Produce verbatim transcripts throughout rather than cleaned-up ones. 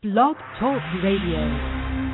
Blog Talk Radio.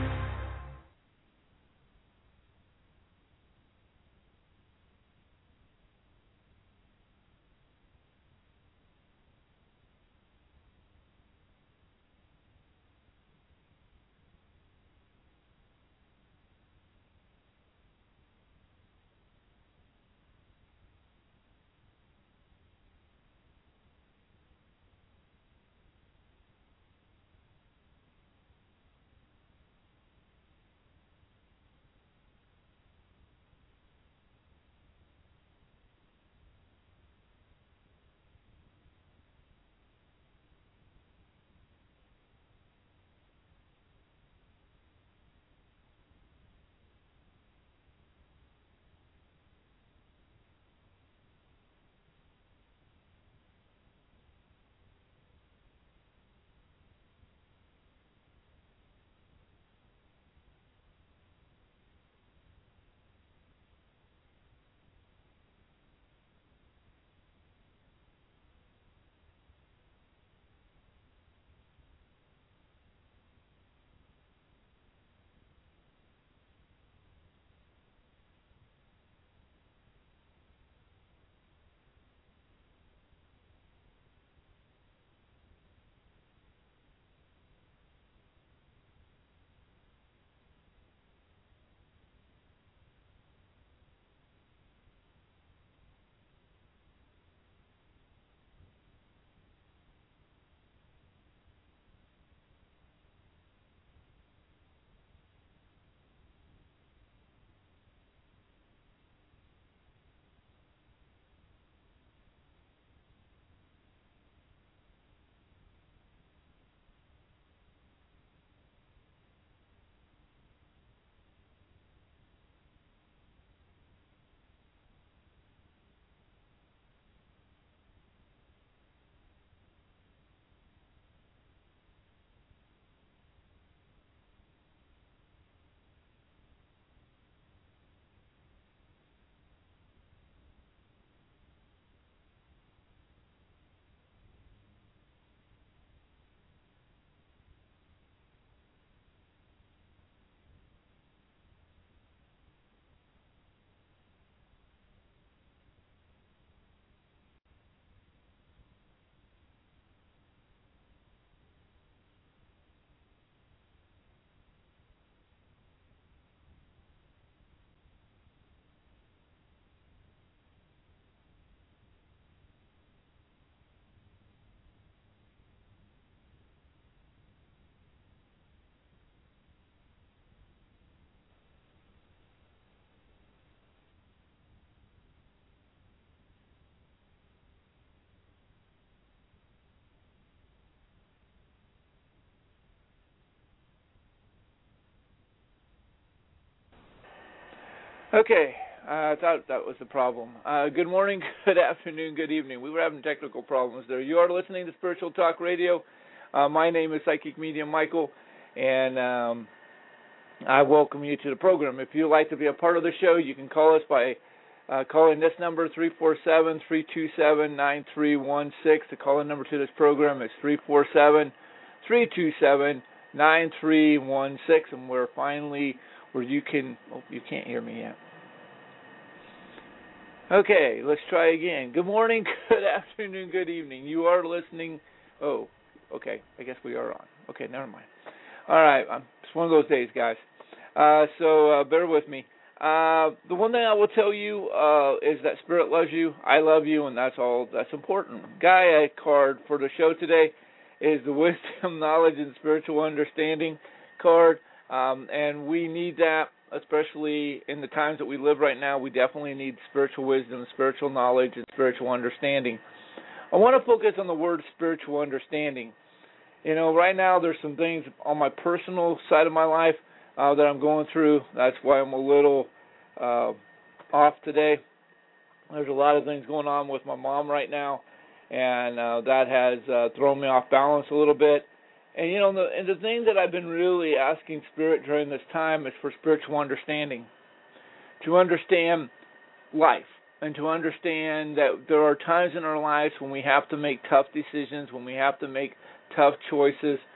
Okay, uh, I thought that was the problem. Uh, good morning, good afternoon, good evening. We were having technical problems there. You are listening to Spiritual Talk Radio. Uh, my name is Psychic Medium Michael, and um, I welcome you to the program. If you'd like to be a part of the show, you can call us by uh, calling this number, three four seven, three two seven, nine three one six. The call-in number to this program is three four seven, three two seven, nine three one six, and we're finally where you can, oh, you can't hear me yet. Okay, let's try again. Good morning, good afternoon, good evening. You are listening, oh, okay, I guess we are on. Okay, never mind. All right, um, it's one of those days, guys. Uh, so uh, bear with me. Uh, the one thing I will tell you uh, is that Spirit loves you, I love you, and that's all that's important. Gaia card for the show today is the Wisdom, Knowledge, and Spiritual Understanding card. Um, and we need that, especially in the times that we live right now. We definitely need spiritual wisdom, spiritual knowledge, and spiritual understanding. I want to focus on the word spiritual understanding. You know, right now there's some things on my personal side of my life uh, that I'm going through. That's why I'm a little uh, off today. There's a lot of things going on with my mom right now, and uh, that has uh, thrown me off balance a little bit. And, you know, the, and the thing that I've been really asking Spirit during this time is for spiritual understanding, to understand life and to understand that there are times in our lives when we have to make tough decisions, when we have to make tough choices,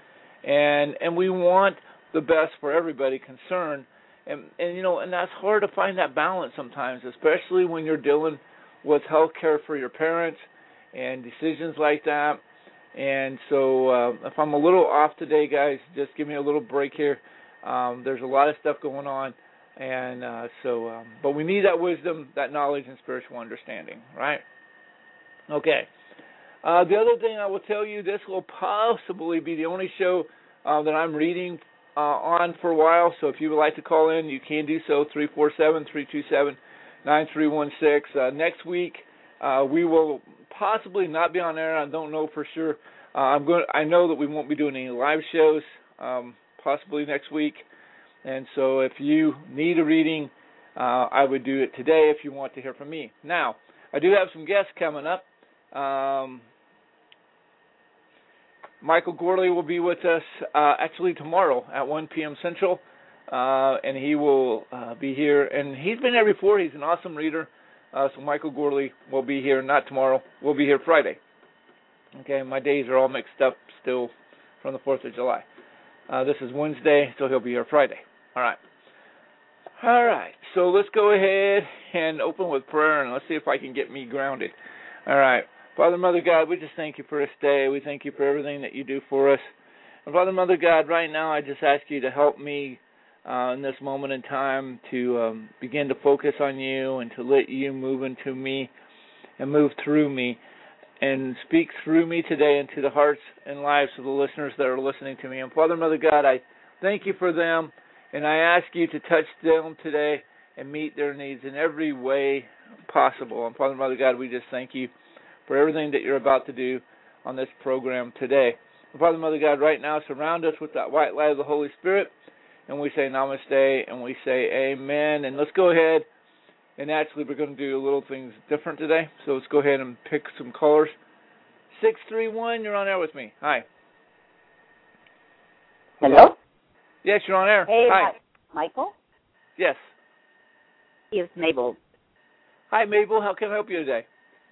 and and we want the best for everybody concerned. And, and you know, and that's hard to find that balance sometimes, especially when you're dealing with health care for your parents and decisions like that. And so uh, if I'm a little off today, guys, just give me a little break here. Um, there's a lot of stuff going on, and uh, so, um, but we need that wisdom, that knowledge, and spiritual understanding, right? Okay. Uh, the other thing I will tell you, this will possibly be the only show uh, that I'm reading uh, on for a while. So if you would like to call in, you can do so. three four seven, three two seven, nine three one six. Uh, next week uh, we will possibly not be on air. I don't know for sure. Uh, I'm going. I know that we won't be doing any live shows um, possibly next week. And so if you need a reading, uh, I would do it today if you want to hear from me. Now, I do have some guests coming up. Um, Michael Gorley will be with us uh, actually tomorrow at one p.m. Central, uh, and he will uh, be here. And he's been here before. He's an awesome reader. Uh, so Michael Gorley will be here, not tomorrow. We'll be here Friday. Okay, my days are all mixed up still from the fourth of July. Uh, this is Wednesday, so he'll be here Friday. All right. All right, so let's go ahead and open with prayer, and let's see if I can get me grounded. All right. Father, Mother God, we just thank you for this day. We thank you for everything that you do for us. And Father, Mother God, right now I just ask you to help me uh, in this moment in time to um, begin to focus on you and to let you move into me and move through me and speak through me today into the hearts and lives of the listeners that are listening to me. And Father, Mother God, I thank you for them, and I ask you to touch them today and meet their needs in every way possible. And Father, Mother God, we just thank you for everything that you're about to do on this program today. And Father, Mother God, right now surround us with that white light of the Holy Spirit, and we say namaste, and we say amen. And let's go ahead, and actually we're going to do a little things different today, so let's go ahead and pick some callers. six three one, you're on air with me. Hi. Hello? Yes, you're on air. Hey, Hi. Ma- Michael? Yes. It's Mabel. Hi, Mabel. How can I help you today?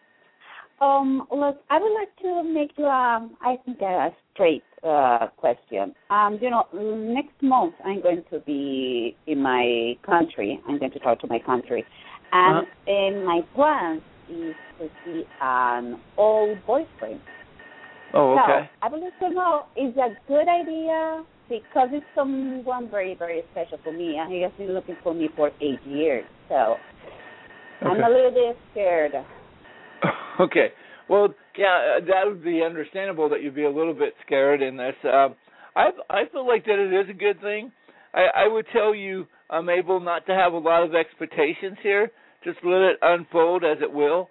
Um, look, I would like to make you, um, I think, a straight uh, question. Um, you know, next month I'm going to be in my country. I'm going to talk to my country. And, Uh-huh. and my plan is to see an old boyfriend. Oh, okay. So I would like to know, is that a good idea? Because it's someone very, very special for me, and he has been looking for me for eight years. So okay. I'm a little bit scared. Okay. Well, yeah, that would be understandable that you'd be a little bit scared in this. Um, I I feel like that it is a good thing. I, I would tell you I'm able not to have a lot of expectations here. Just let it unfold as it will.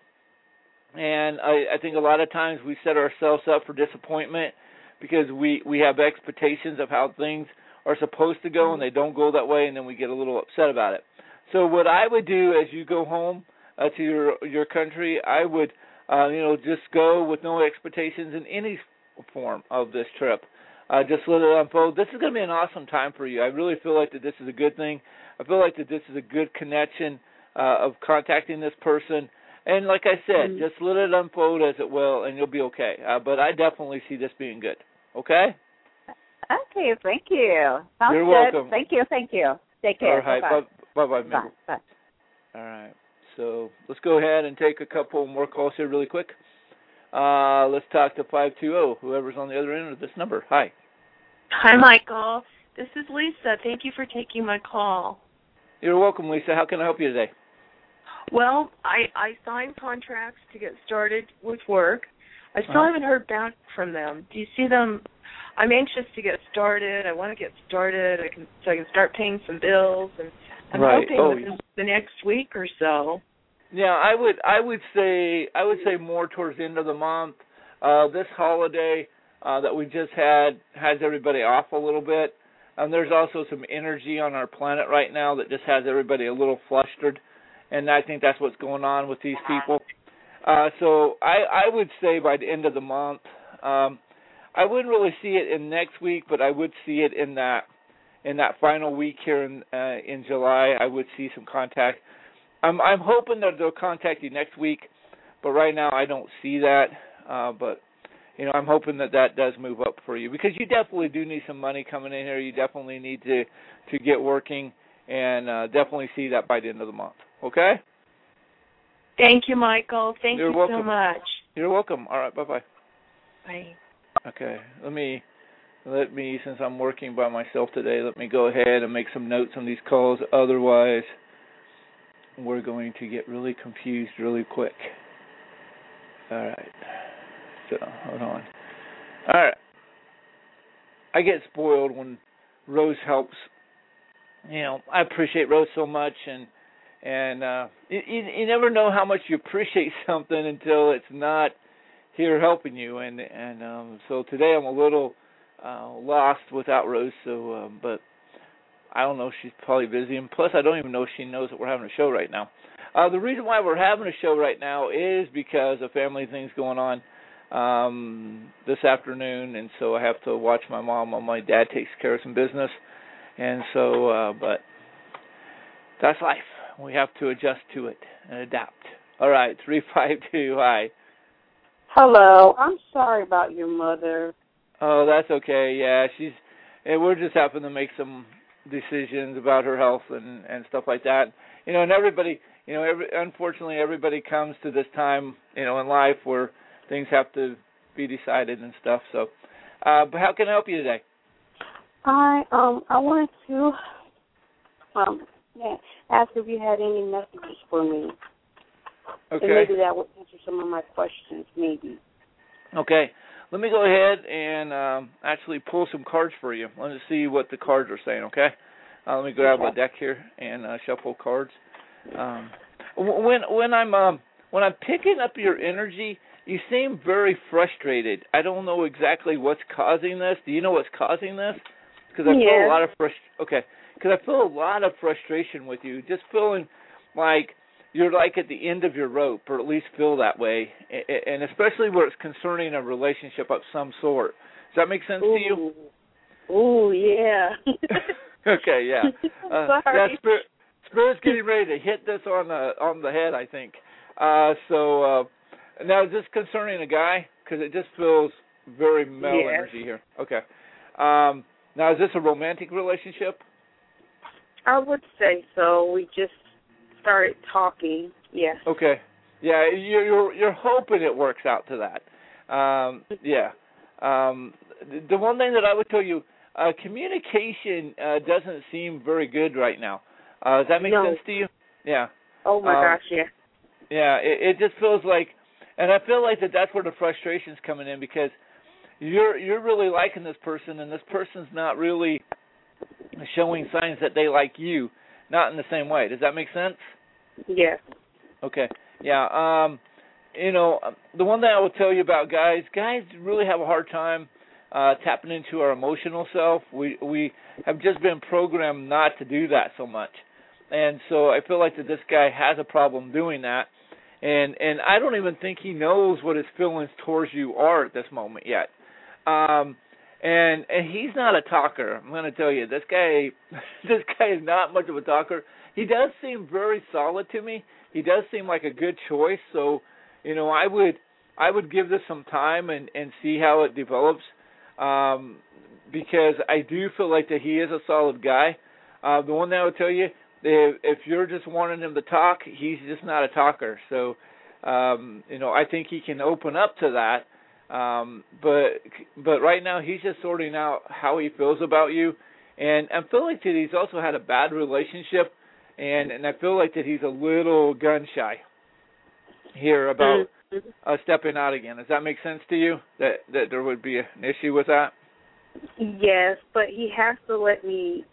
And I, I think a lot of times we set ourselves up for disappointment because we, we have expectations of how things are supposed to go, and they don't go that way, and then we get a little upset about it. So what I would do as you go home uh, to your your country, I would uh, you know just go with no expectations in any form of this trip. Uh, just let it unfold. This is going to be an awesome time for you. I really feel like that this is a good thing. I feel like that this is a good connection uh, of contacting this person. And like I said, mm-hmm. just let it unfold as it will, and you'll be okay. Uh, but I definitely see this being good. Okay? Okay, thank you. Sounds You're good. welcome. Thank you, thank you. Take care. All right, bye-bye. Bye-bye, Bye. Bye. All right. So let's go ahead and take a couple more calls here really quick. Uh, let's talk to five two zero, whoever's on the other end of this number. Hi. Hi, Michael. This is Lisa. Thank you for taking my call. You're welcome, Lisa. How can I help you today? Well, I, I signed contracts to get started with work. I still uh-huh. haven't heard back from them. Do you see them? I'm anxious to get started. I want to get started. I can so I can start paying some bills, and I'm right. hoping oh, within the next week or so. Yeah, I would I would say I would say more towards the end of the month. Uh, this holiday uh, that we just had has everybody off a little bit. And there's also some energy on our planet right now that just has everybody a little flustered. And I think that's what's going on with these people. Uh, so I, I would say by the end of the month, um, I wouldn't really see it in next week, but I would see it in that in that final week here in uh, in July. I would see some contact. I'm I'm hoping that they'll contact you next week, but right now I don't see that. Uh, but you know, I'm hoping that that does move up for you, because you definitely do need some money coming in here. You definitely need to, to get working, and uh, definitely see that by the end of the month. Okay? Thank you, Michael. Thank You're you welcome. so much. You're welcome. All right, bye-bye. Bye. Okay, let me, let me, since I'm working by myself today, let me go ahead and make some notes on these calls. Otherwise, we're going to get really confused really quick. All right. So, hold on. All right. I get spoiled when Rose helps. You know, I appreciate Rose so much, and and uh, you, you never know how much you appreciate something until it's not here helping you. And and um, so today I'm a little uh, lost without Rose. So, um, but I don't know. She's probably busy, and plus I don't even know if she knows that we're having a show right now. Uh, the reason why we're having a show right now is because of family things going on um, this afternoon, and so I have to watch my mom while my dad takes care of some business, and so, uh, but that's life. We have to adjust to it and adapt. All right, three five two, hi. Hello, I'm sorry about your mother. Oh, that's okay. Yeah, she's. And we're just having to make some decisions about her health and and stuff like that. You know, and everybody. You know, every, unfortunately, everybody comes to this time, you know, in life where things have to be decided and stuff. So, uh, but how can I help you today? I um I wanted to um yeah, ask if you had any messages for me. Okay. And maybe that would answer some of my questions, maybe. Okay. Let me go ahead and um, actually pull some cards for you. Let me see what the cards are saying. Okay. Uh, let me grab okay. a deck here and uh, shuffle cards. Um, when when I'm um, when I'm picking up your energy, you seem very frustrated. I don't know exactly what's causing this. Do you know what's causing this? Because I yeah. feel a lot of frust- Okay, because I feel a lot of frustration with you. Just feeling like you're like at the end of your rope, or at least feel that way, and especially where it's concerning a relationship of some sort. Does that make sense Ooh. to you? Oh yeah. Okay, yeah. Uh, Sorry. yeah, Spirit, Spirit's getting ready to hit this on the on the head, I think. Uh, so uh, now, just concerning a guy, because it just feels very male yes. energy here. Okay. Um, now, is this a romantic relationship? I would say so. We just started talking. Yes. Okay. Yeah, you're you're, you're hoping it works out to that. Um, yeah. Um, the one thing that I would tell you, uh, communication uh, doesn't seem very good right now. Uh, does that make no. sense to you? Yeah. Oh my um, gosh, yeah. Yeah, it, it just feels like, and I feel like that that's where the frustration's coming in, because you're you're really liking this person, and this person's not really showing signs that they like you, not in the same way. Does that make sense? Yes. Okay. Yeah. Um, you know, the one thing I will tell you about guys, guys really have a hard time uh, tapping into our emotional self. We we have just been programmed not to do that so much. And so I feel like that this guy has a problem doing that. And and I don't even think he knows what his feelings towards you are at this moment yet. Um, and and he's not a talker. I'm going to tell you, this guy this guy is not much of a talker. He does seem very solid to me. He does seem like a good choice. So, you know, I would I would give this some time and, and see how it develops, um, because I do feel like that he is a solid guy. Uh, the one thing I would tell you, If, if you're just wanting him to talk, he's just not a talker. So, um, you know, I think he can open up to that. Um, but but right now he's just sorting out how he feels about you. And I feel like that he's also had a bad relationship, and, and I feel like that he's a little gun shy here about uh, stepping out again. Does that make sense to you, that, that there would be an issue with that? Yes, but he has to let me,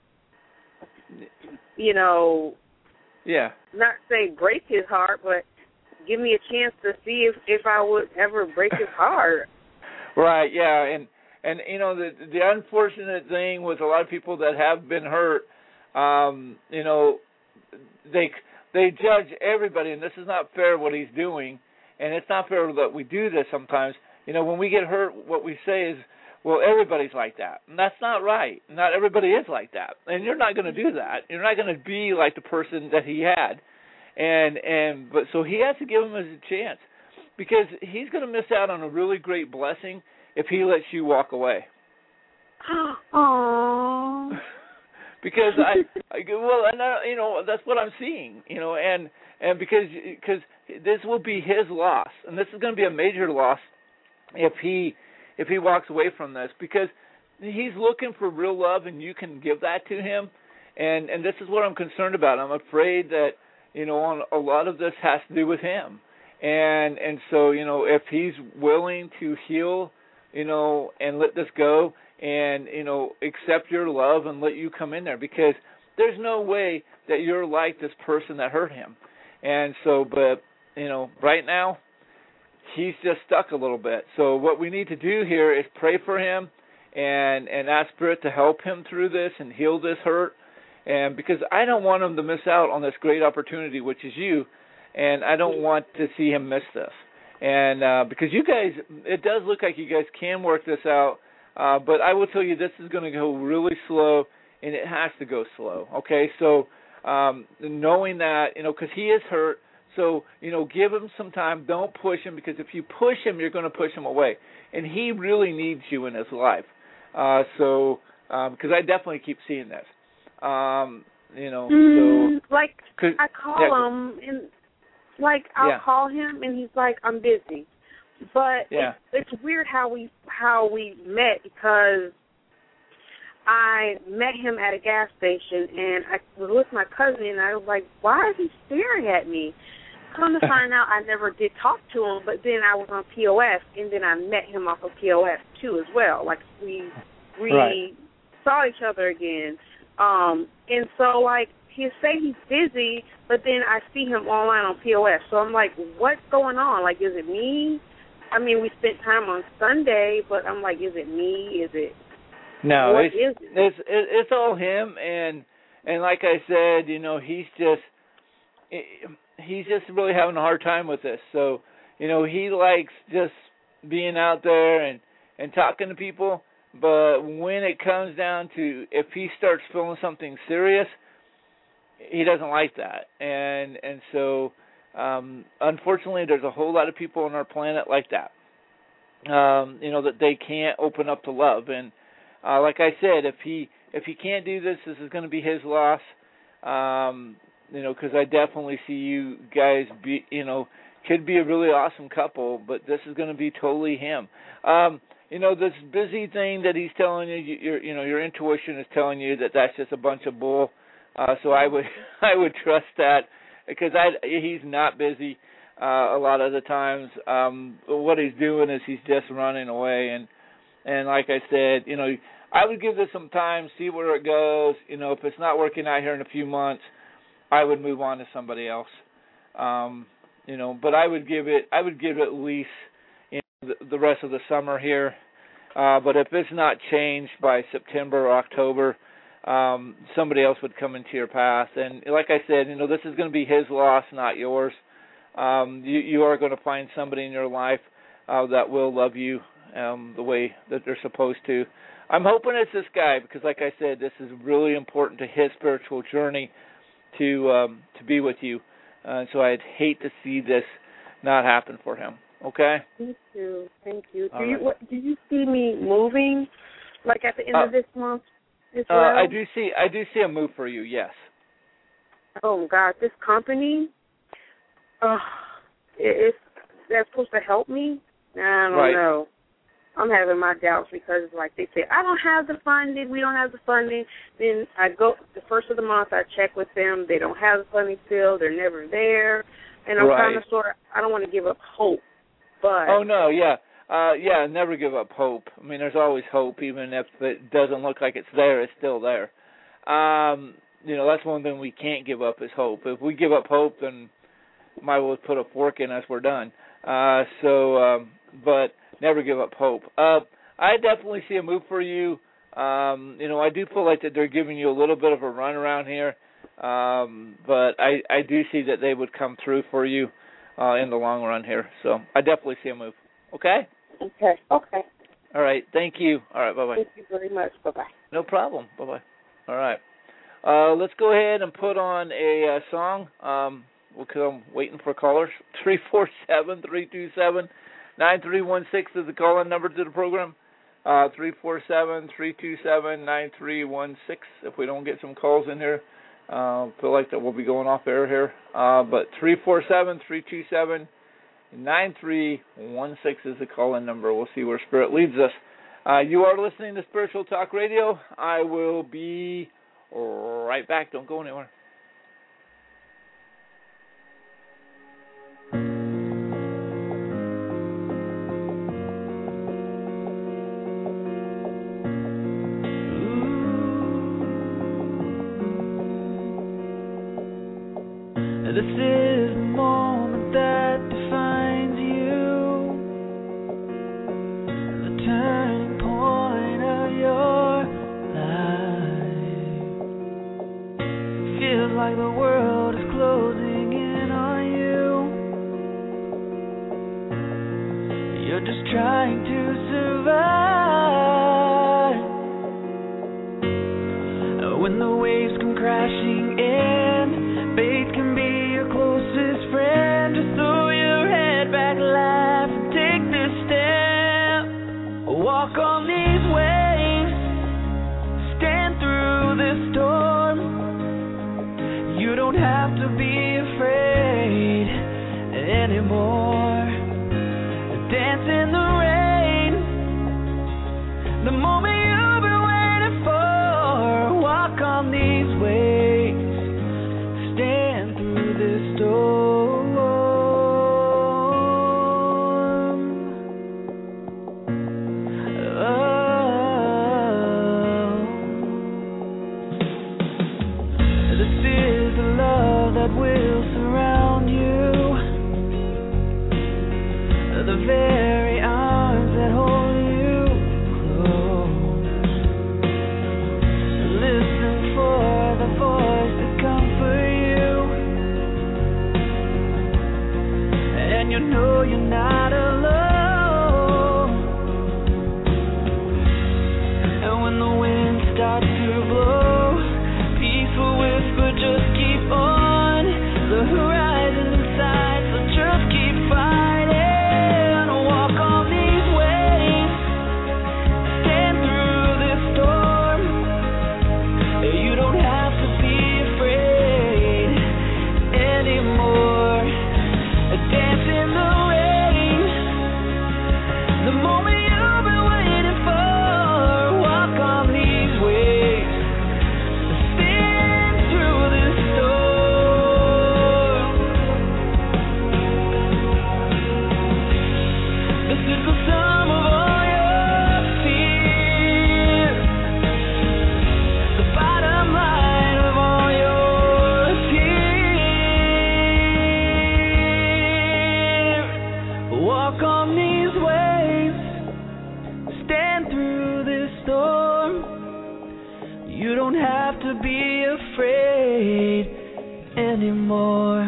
you know, yeah, not say break his heart, but give me a chance to see if, if I would ever break his heart. Right, yeah, and, and you know, the the unfortunate thing with a lot of people that have been hurt, um, you know, they they judge everybody, and this is not fair what he's doing, and it's not fair that we do this sometimes. You know, when we get hurt, what we say is, well, everybody's like that. And that's not right. Not everybody is like that. And you're not going to do that. You're not going to be like the person that he had. And and but so he has to give him a chance. because he's going to miss out on a really great blessing if he lets you walk away. Aww. Because I, I well, and I, you know, that's what I'm seeing, you know, and and because because this will be his loss, and this is going to be a major loss if he if he walks away from this, because he's looking for real love, and you can give that to him, and and this is what I'm concerned about. I'm afraid that, you know, on a lot of this has to do with him, and and so, you know, if he's willing to heal, you know, and let this go, and, you know, accept your love and let you come in there, because there's no way that you're like this person that hurt him. And so, but, you know, right now, he's just stuck a little bit. So what we need to do here is pray for him and, and ask Spirit to help him through this and heal this hurt. And because I don't want him to miss out on this great opportunity, which is you, and I don't want to see him miss this. And uh, because you guys, it does look like you guys can work this out, uh, but I will tell you this is going to go really slow, and it has to go slow, okay? So um, knowing that, you know, because he is hurt, so, you know, give him some time. Don't push him, because if you push him, you're going to push him away. And he really needs you in his life. Uh, so, because um, I definitely keep seeing this. Um, you know, mm, so. Like, I call yeah, him, and, like, I'll yeah. call him, and he's like, I'm busy. But yeah. it's, it's weird how we how we met, because I met him at a gas station, and I was with my cousin, and I was like, why is he staring at me? Come to find out, I never did talk to him, but then I was on P O S, and then I met him off of P O S, too, as well. Like, we, we right. saw each other again. Um, and so, like, he'll say he's busy, but then I see him online on P O S. So I'm like, what's going on? Like, is it me? I mean, we spent time on Sunday, but I'm like, is it me? Is it? No, what it's, is it? it's it's all him, and and like I said, you know, he's just he's just really having a hard time with this. So, you know, he likes just being out there and and talking to people, but when it comes down to if he starts feeling something serious, he doesn't like that, and and so. Um, unfortunately, there's a whole lot of people on our planet like that, um, you know, that they can't open up to love. And uh, like I said, if he if he can't do this, this is going to be his loss, um, you know, because I definitely see you guys be, you know, could be a really awesome couple, but this is going to be totally him. Um, you know, this busy thing that he's telling you, your, you know, your intuition is telling you that that's just a bunch of bull. Uh, so I would I would trust that. Because I, he's not busy uh, a lot of the times. Um, what he's doing is he's just running away. And, and like I said, you know, I would give this some time, see where it goes. You know, if it's not working out here in a few months, I would move on to somebody else. Um, you know, but I would give it, I would give it at least, you know, the, the rest of the summer here. Uh, but if it's not changed by September or October, Um, somebody else would come into your path. And like I said, you know, this is going to be his loss, not yours. Um, you, you are going to find somebody in your life uh, that will love you um, the way that they're supposed to. I'm hoping it's this guy because, like I said, this is really important to his spiritual journey to um, to be with you. Uh, so I'd hate to see this not happen for him. Okay? Thank you. Thank you. Do All you right. what, do you see me moving, like at the end uh, of this month? As Uh, well? I do see. I do see a move for you. Yes. Oh God, this company, uh, it's that's supposed to help me. I don't Right. know. I'm having my doubts because, like they say, I don't have the funding. We don't have the funding. Then I go the first of the month. I check with them. They don't have the funding still. They're never there, and I'm Right. kind of sort of. I don't want to give up hope, but Oh no, yeah. Uh, yeah, never give up hope. I mean, there's always hope, even if it doesn't look like it's there, it's still there. Um, you know, that's one thing we can't give up is hope. If we give up hope, then might as well put a fork in us, we're done. Uh, so, um, but never give up hope. Uh, I definitely see a move for you. Um, you know, I do feel like that they're giving you a little bit of a run around here, um, but I, I do see that they would come through for you uh, in the long run here. So I definitely see a move. Okay? okay, okay. All right. Thank you. All right. Bye-bye. Thank you very much. Bye-bye. No problem. Bye-bye. All right. Uh, let's go ahead and put on a uh, song. Um, because I'm waiting for callers. three four seven, three two seven, nine three one six is the call-in number to the program. Uh, three four seven, three two seven, nine three one six. If we don't get some calls in here, uh, feel like that we'll be going off air here. Uh, but three four seven, three two seven, nine three one six is the call-in number. We'll see where Spirit leads us. Uh, you are listening to Spiritual Talk Radio. I will be right back. Don't go anywhere. This is the moment that defines you, the turning point of your life. Feels like the world is closing in on you. You're just trying to survive. When the waves come crashing in, faith can be closest friend. Just throw your head back, laugh, and take this step. Walk on these waves, stand through this storm. You don't have to be afraid anymore. Dance in the rain, the moment you've been waiting for. Walk on these waves, stand through this storm. Oh. This is the love that will surround you, the very arms that hold you close. Listen for the voice that comforts you, and you know you're not alone. And when the wind starts to blow, peaceful whisper, just keep on. The horizon in sight, so just keep fighting. Walk on these waves, stand through this storm. You don't have to be afraid anymore. Dance in the rain, the moment you've been waiting for. Walk on these waves, stand through this storm. This is the sum of all your fears, the bottom line of all your tears. Walk on these waves, stand through this storm. You don't have to be afraid anymore.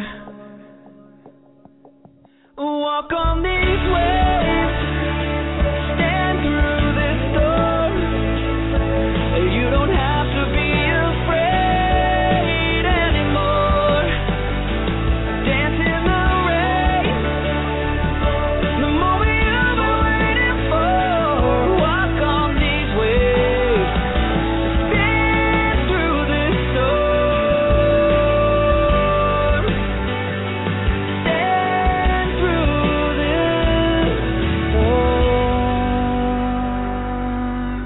Walk on these waves, stand through this storm. You don't have to be afraid anymore. Dance in the rain, the moment you've been waiting for. Walk on these waves, stand through this storm. Stand through this storm.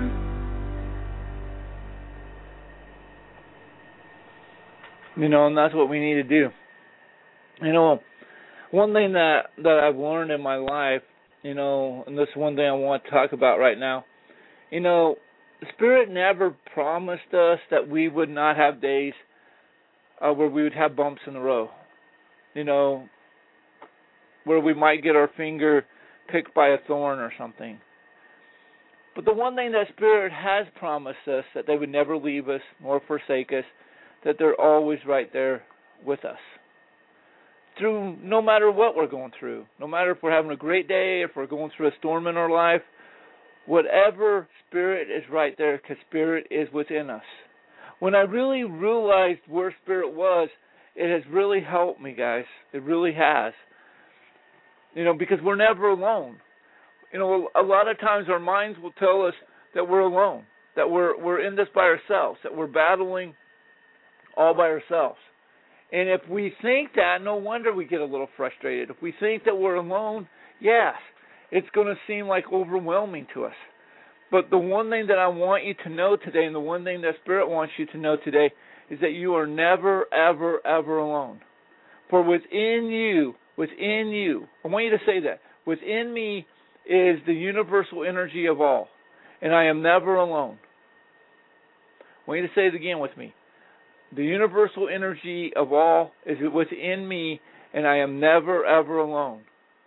You know, and that's what we need to do. You know, one thing that, that I've learned in my life, you know, and this is one thing I want to talk about right now, you know, Spirit never promised us that we would not have days uh, where we would have bumps in the road, you know, where we might get our finger picked by a thorn or something. But the one thing that Spirit has promised us, that they would never leave us nor forsake us, that they're always right there with us. Through no matter what we're going through, no matter if we're having a great day, if we're going through a storm in our life, whatever, Spirit is right there because Spirit is within us. When I really realized where Spirit was it has really helped me, guys. It really has. You know, because we're never alone. You know, a lot of times our minds will tell us that we're alone, that we're we're in this by ourselves, that we're battling all by ourselves. And if we think that, no wonder we get a little frustrated. If we think that we're alone, yes, it's going to seem like overwhelming to us. But the one thing that I want you to know today, and the one thing that Spirit wants you to know today, is that you are never, ever, ever alone. For within you, within you, I want you to say that, within me is the universal energy of all, and I am never alone. I want you to say it again with me. The universal energy of all is within me, and I am never, ever alone.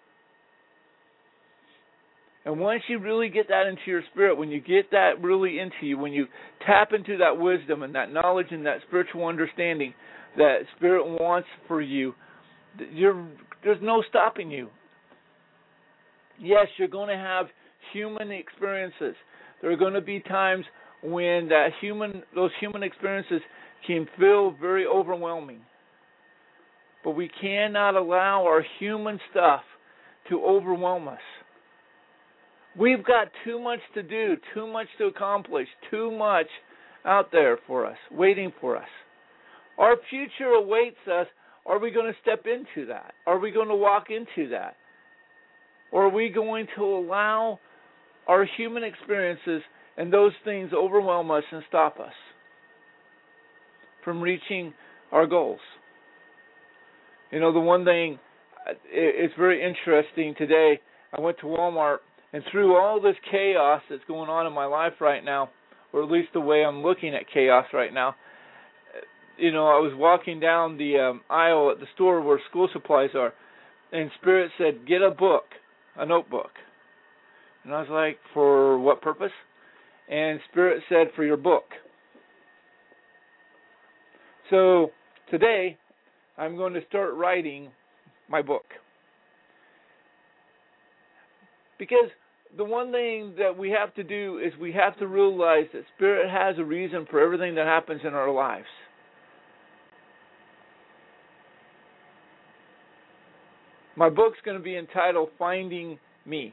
And once you really get that into your spirit, when you get that really into you, when you tap into that wisdom and that knowledge and that spiritual understanding that Spirit wants for you, you're, there's no stopping you. Yes, you're going to have human experiences. There are going to be times when that human, those human experiences can feel very overwhelming. But we cannot allow our human stuff to overwhelm us. We've got too much to do, too much to accomplish, too much out there for us, waiting for us. Our future awaits us. Are we going to step into that? Are we going to walk into that? Or are we going to allow our human experiences and those things overwhelm us and stop us from reaching our goals? You know, the one thing, it's very interesting today, I went to Walmart, and through all this chaos that's going on in my life right now, or at least the way I'm looking at chaos right now, you know, I was walking down the um, aisle at the store where school supplies are, and Spirit said, get a book, a notebook. And I was like, for what purpose? And Spirit said, for your book. So today, I'm going to start writing my book. Because the one thing that we have to do is we have to realize that Spirit has a reason for everything that happens in our lives. My book's going to be entitled Finding Me.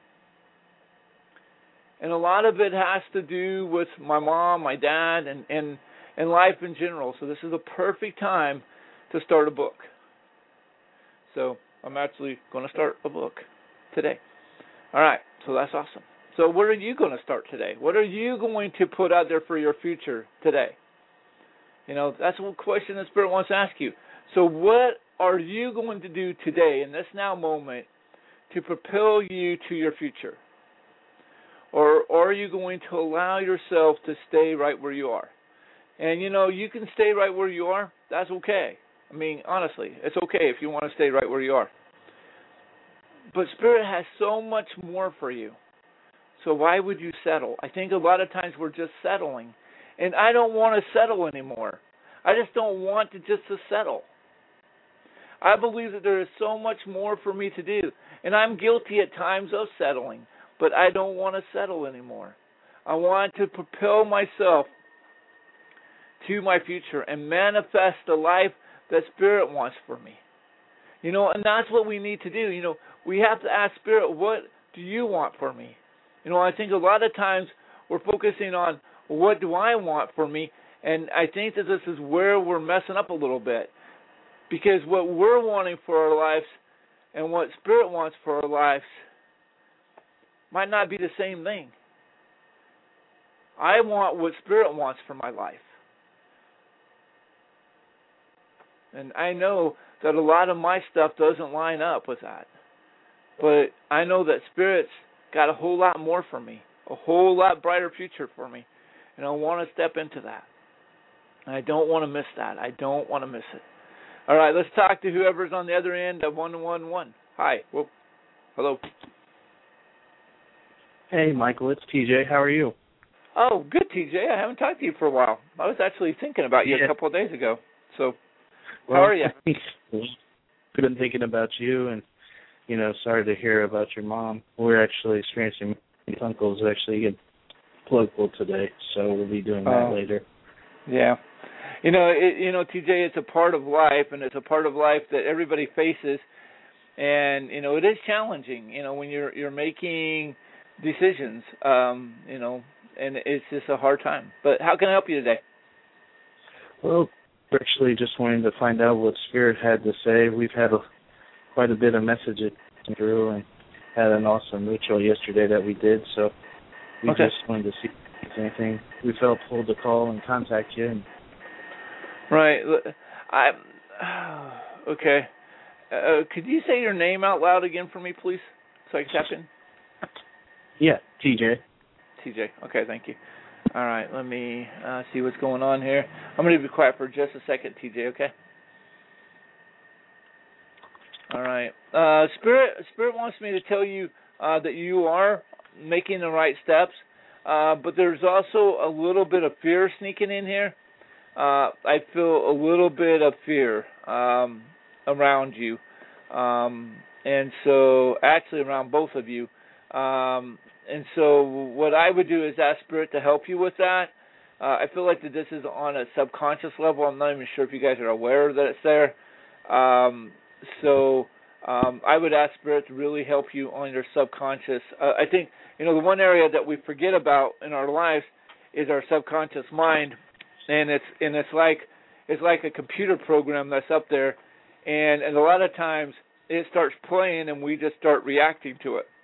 And a lot of it has to do with my mom, my dad, and, and, and life in general. So this is a perfect time to start a book. So I'm actually going to start a book today. All right, so that's awesome. So what are you going to start today? What are you going to put out there for your future today? You know, that's one question the Spirit wants to ask you. So what are you going to do today in this now moment to propel you to your future? Or, or are you going to allow yourself to stay right where you are? And, you know, you can stay right where you are. That's okay. I mean, honestly, it's okay if you want to stay right where you are. But Spirit has so much more for you. So why would you settle? I think a lot of times we're just settling. And I don't want to settle anymore. I just don't want to just to settle. I believe that there is so much more for me to do. And I'm guilty at times of settling. But I don't want to settle anymore. I want to propel myself to my future and manifest the life that Spirit wants for me. You know, and that's what we need to do. You know, we have to ask Spirit, what do you want for me? You know, I think a lot of times we're focusing on what do I want for me, and I think that this is where we're messing up a little bit. Because what we're wanting for our lives and what Spirit wants for our lives might not be the same thing. I want what Spirit wants for my life. And I know that a lot of my stuff doesn't line up with that. But I know that Spirit's got a whole lot more for me, a whole lot brighter future for me. And I want to step into that. And I don't want to miss that. I don't want to miss it. All right, let's talk to whoever's on the other end of one one one. Hi. Whoa. Hello. Hey, Michael, it's T J. How are you? Oh, good, T J. I haven't talked to you for a while. I was actually thinking about you yeah. a couple of days ago. So, well, how are you? I've been thinking about you, and, you know, sorry to hear about your mom. We're actually experiencing my uncle's actually get plug pulled today, so we'll be doing that uh, later. Yeah. You know, it, you know, T J, it's a part of life, and it's a part of life that everybody faces, and you know, it is challenging. You know, when you're you're making decisions, um, you know, and it's just a hard time. But how can I help you today? Well, we're actually just wanting to find out what Spirit had to say. We've had a, quite a bit of messages through, and had an awesome ritual yesterday that we did. So we okay. just wanted to see if there's anything. We felt pulled to call and contact you. And right. I. Okay. Uh, could you say your name out loud again for me, please, so I can tap in? Yeah, T J. T J. Okay, thank you. All right, let me uh, see what's going on here. I'm going to be quiet for just a second, T J, okay? All right. Uh, Spirit Spirit wants me to tell you uh, that you are making the right steps, uh, but there's also a little bit of fear sneaking in here. Uh, I feel a little bit of fear um, around you, um, and so actually around both of you. Um, and so what I would do is ask Spirit to help you with that. Uh, I feel like that this is on a subconscious level. I'm not even sure if you guys are aware that it's there. Um, so um, I would ask Spirit to really help you on your subconscious. Uh, I think, you know, the one area that we forget about in our lives is our subconscious mind, and it's and it's like it's like a computer program that's up there, and, and a lot of times it starts playing and we just start reacting to it.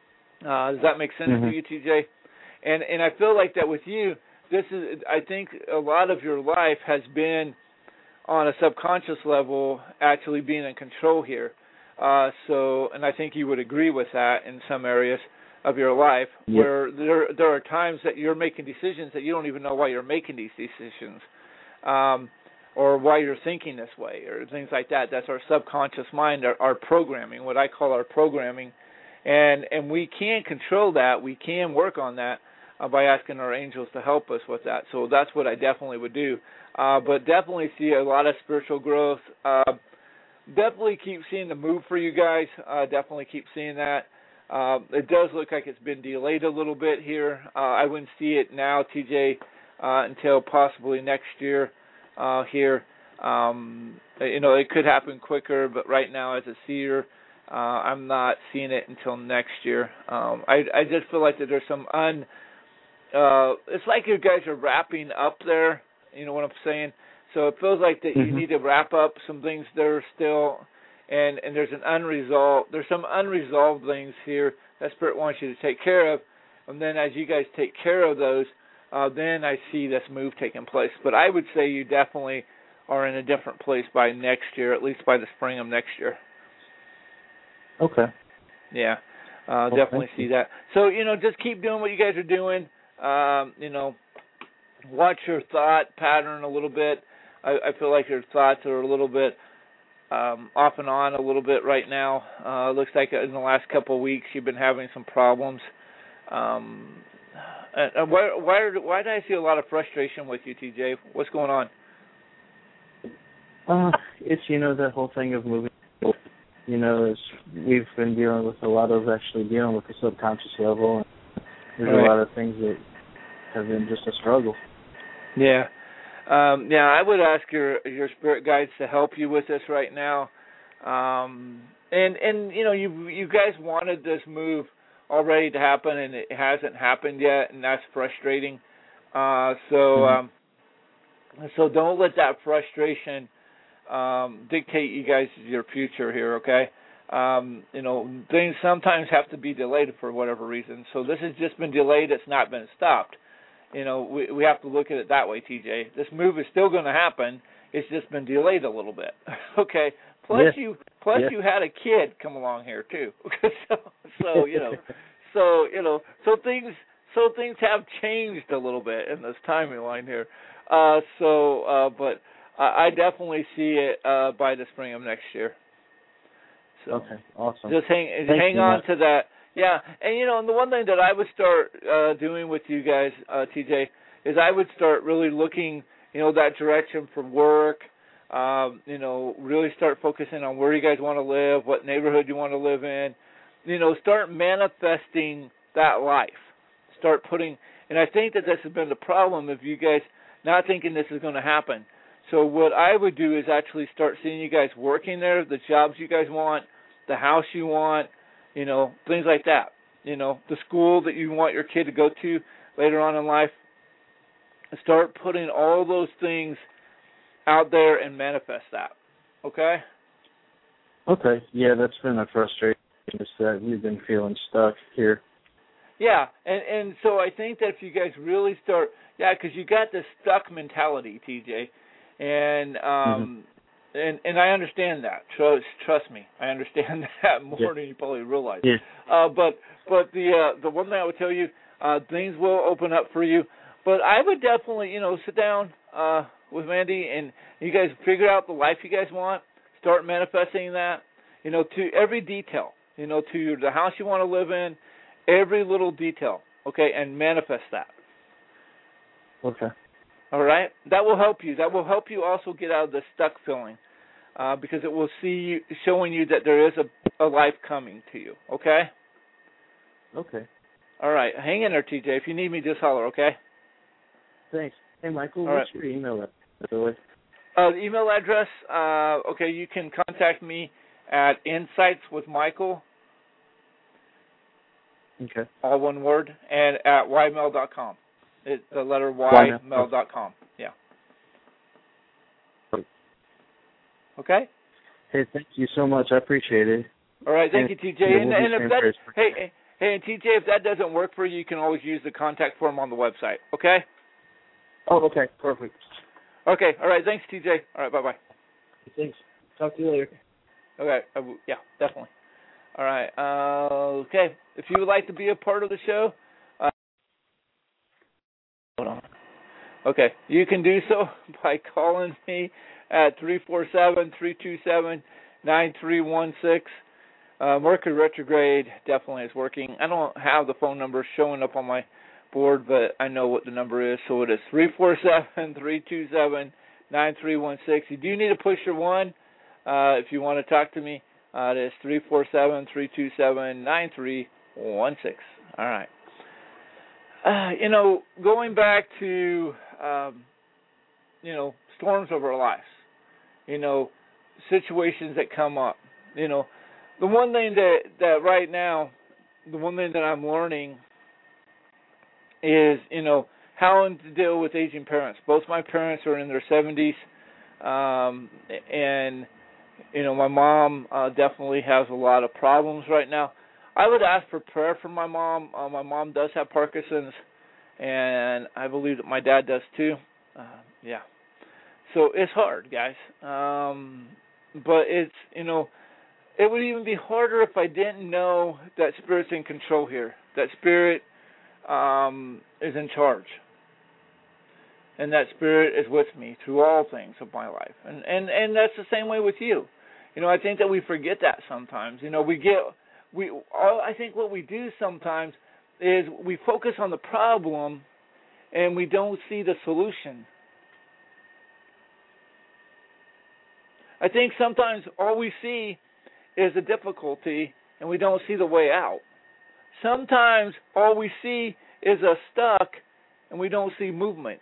Uh, does that make sense mm-hmm. to you, T J? And and I feel like that with you, this is, I think a lot of your life has been on a subconscious level actually being in control here. Uh, so, and I think you would agree with that in some areas of your life, yep. where there there are times that you're making decisions that you don't even know why you're making these decisions, um, or why you're thinking this way, or things like that. That's our subconscious mind, our, our programming, what I call our programming. And and we can control that. We can work on that uh, by asking our angels to help us with that. So that's what I definitely would do. Uh, but definitely see a lot of spiritual growth. Uh, definitely keep seeing the move for you guys. Uh, definitely keep seeing that. Uh, it does look like it's been delayed a little bit here. Uh, I wouldn't see it now, T J, uh, until possibly next year uh, here. Um, you know, it could happen quicker, but right now as a seer, Uh, I'm not seeing it until next year. Um, I I just feel like that there's some un. Uh, it's like you guys are wrapping up there. You know what I'm saying? So it feels like that mm-hmm. you need to wrap up some things there still, and and there's an unresolved. There's some unresolved things here that Spirit wants you to take care of, and then as you guys take care of those, uh, then I see this move taking place. But I would say you definitely are in a different place by next year, at least by the spring of next year. Okay. Yeah, uh, well, definitely see that. So, you know, just keep doing what you guys are doing. Um, you know, watch your thought pattern a little bit. I, I feel like your thoughts are a little bit um, off and on a little bit right now. Uh, looks like in the last couple of weeks you've been having some problems. Um, and why, why, why did I see a lot of frustration with you, T J? What's going on? Uh, it's, you know, that whole thing of moving. You know, it's, we've been dealing with a lot of actually dealing with the subconscious level. And there's right. a lot of things that have been just a struggle. Yeah. Um, yeah, I would ask your your spirit guides to help you with this right now. Um, and, and you know, you you guys wanted this move already to happen, and it hasn't happened yet, and that's frustrating. Uh, so, mm-hmm. um, so don't let that frustration Um, dictate you guys your future here, okay? Um, you know, things sometimes have to be delayed for whatever reason. So this has just been delayed. It's not been stopped. You know, we we have to look at it that way, T J. This move is still going to happen. It's just been delayed a little bit, okay? Plus yeah. you plus yeah. you had a kid come along here too. so so you know, so you know, so things so things have changed a little bit in this timeline here. Uh, so, uh, but. I definitely see it uh, by the spring of next year. So okay, awesome. Just hang Thank hang you, on Matt. to that. Yeah, and you know, and the one thing that I would start uh, doing with you guys, uh, T J, is I would start really looking, you know, that direction for work. Um, you know, really start focusing on where you guys want to live, what neighborhood you want to live in. You know, start manifesting that life. Start putting, and I think that this has been the problem of you guys not thinking this is going to happen. So what I would do is actually start seeing you guys working there, the jobs you guys want, the house you want, you know, things like that. You know, the school that you want your kid to go to later on in life. Start putting all those things out there and manifest that. Okay? Okay. Yeah, that's been a frustration, is that we've been feeling stuck here. Yeah, and and so I think that if you guys really start, yeah, because you got this stuck mentality, T J, and um, mm-hmm. and and I understand that. Trust trust me, I understand that more yeah. than you probably realize. Yeah. Uh, but but the uh, the one thing I would tell you, uh, things will open up for you. But I would definitely, you know, sit down uh, with Mandy and you guys figure out the life you guys want. Start manifesting that, you know, to every detail. You know, to the house you want to live in. Every little detail, okay, and manifest that. Okay. All right? That will help you. That will help you also get out of the stuck feeling uh, because it will see you, showing you that there is a, a life coming to you, okay? Okay. All right. Hang in there, T J. If you need me, just holler, okay? Thanks. Hey, Michael, All what's right. your email address? Uh, the email address, uh, okay, you can contact me at Insights with Michael. Okay. All one word, and at y mail dot com. It's the letter Y, y mail dot com. Yeah. Okay? Hey, thank you so much. I appreciate it. All right, thank and, you, T J. Yeah, and, we'll and if that, prayers. hey, hey, and T J, if that doesn't work for you, you can always use the contact form on the website. Okay? Oh, okay. Perfect. Okay. All right. Thanks, T J. All right. Bye-bye. Thanks. Talk to you later. Okay. Uh, yeah, definitely. All right. Uh, okay. If you would like to be a part of the show, uh, hold on. Okay. You can do so by calling me at three four seven, three two seven, nine three one six. Uh, Mercury retrograde definitely is working. I don't have the phone number showing up on my board, but I know what the number is. So it is three four seven, three two seven, nine three one six. You do need to push your one uh, if you want to talk to me. Uh, it is three four seven, three two seven, nine three one six. All right. Uh, you know, going back to, um, you know, storms of our lives, you know, situations that come up, you know, the one thing that, that right now, the one thing that I'm learning is, you know, how to deal with aging parents. Both my parents are in their seventies, um, and you know, my mom uh, definitely has a lot of problems right now. I would ask for prayer for my mom. Uh, my mom does have Parkinson's, and I believe that my dad does too. Uh, yeah. So it's hard, guys. Um, but it's, you know, it would even be harder if I didn't know that Spirit's in control here, that Spirit um, is in charge, and that Spirit is with me through all things of my life. And, and, and that's the same way with you. You know, I think that we forget that sometimes. You know, we get, we. All, I think what we do sometimes is we focus on the problem and we don't see the solution. I think sometimes all we see is the difficulty and we don't see the way out. Sometimes all we see is a stuck and we don't see movement.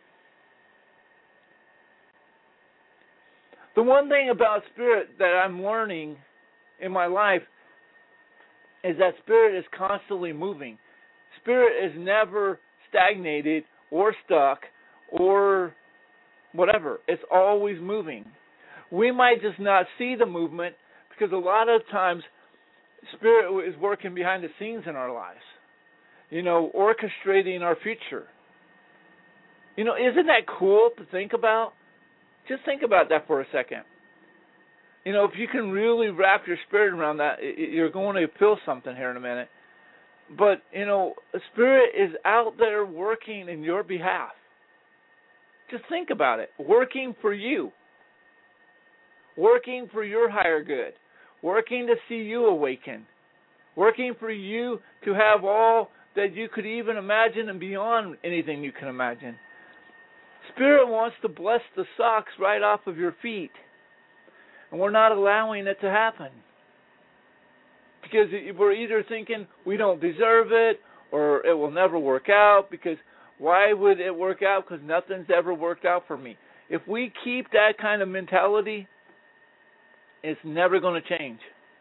The one thing about Spirit that I'm learning in my life is that Spirit is constantly moving. Spirit is never stagnated or stuck or whatever. It's always moving. We might just not see the movement because a lot of times Spirit is working behind the scenes in our lives, you know, orchestrating our future. You know, isn't that cool to think about? Just think about that for a second. You know, if you can really wrap your spirit around that, you're going to feel something here in a minute. But, you know, Spirit is out there working in your behalf. Just think about it. Working for you. Working for your higher good. Working to see you awaken. Working for you to have all that you could even imagine and beyond anything you can imagine. Spirit wants to bless the socks right off of your feet. And we're not allowing it to happen. Because we're either thinking we don't deserve it or it will never work out. Because why would it work out? Because nothing's ever worked out for me. if we keep that kind of mentality, it's never going to change.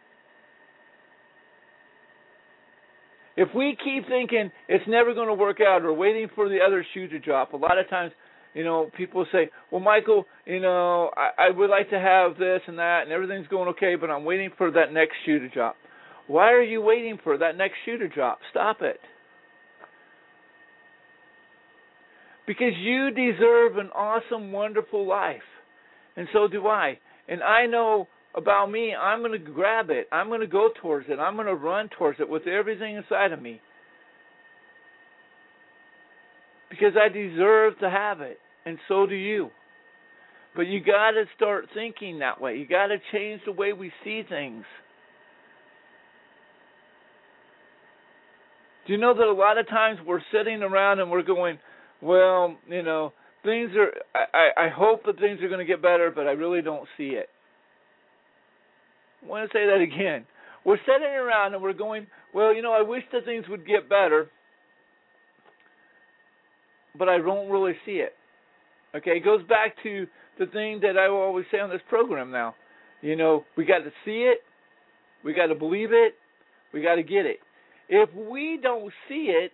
If we keep thinking it's never going to work out or waiting for the other shoe to drop, a lot of times, you know, people say, well, Michael, you know, I, I would like to have this and that and everything's going okay, but I'm waiting for that next shoe to drop. Why are you waiting for that next shoe to drop? Stop it. Because you deserve an awesome, wonderful life. And so do I. And I know about me, I'm going to grab it. I'm going to go towards it. I'm going to run towards it with everything inside of me. Because I deserve to have it. And so do you. But you got to start thinking that way. You got to change the way we see things. Do you know that a lot of times we're sitting around and we're going, well, you know, things are, I, I hope that things are going to get better, but I really don't see it. I want to say that again. We're sitting around and we're going, well, you know, I wish that things would get better, but I don't really see it. Okay, it goes back to the thing that I always say on this program now. You know, we got to see it, we got to believe it, we got to get it. If we don't see it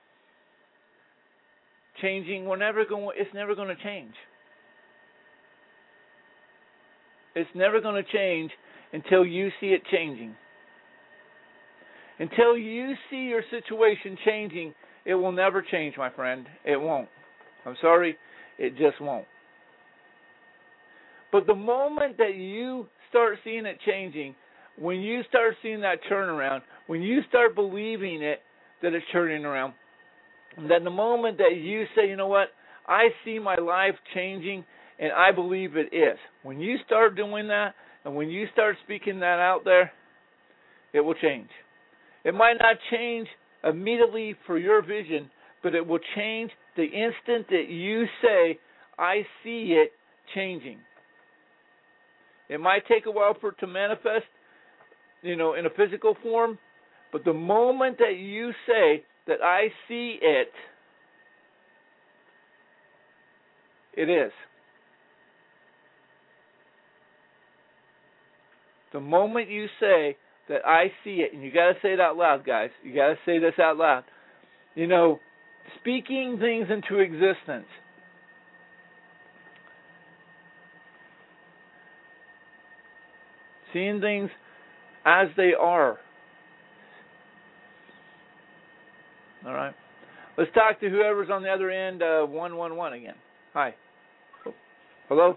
changing, we're never going. It's never going to change. It's never going to change until you see it changing. Until you see your situation changing, it will never change, my friend. It won't. I'm sorry, it just won't. But the moment that you start seeing it changing, when you start seeing that turnaround, when you start believing it, that it's turning around, then the moment that you say, you know what, I see my life changing, and I believe it is. When you start doing that, and when you start speaking that out there, it will change. It might not change immediately for your vision, but it will change the instant that you say, I see it changing. It might take a while for it to manifest, you know, in a physical form, but the moment that you say that I see it, it is. The moment you say that I see it, and you got to say it out loud, guys. You got to say this out loud. You know, speaking things into existence. Seeing things as they are. All right. Let's talk to whoever's on the other end, uh, one one one again. Hi. Hello?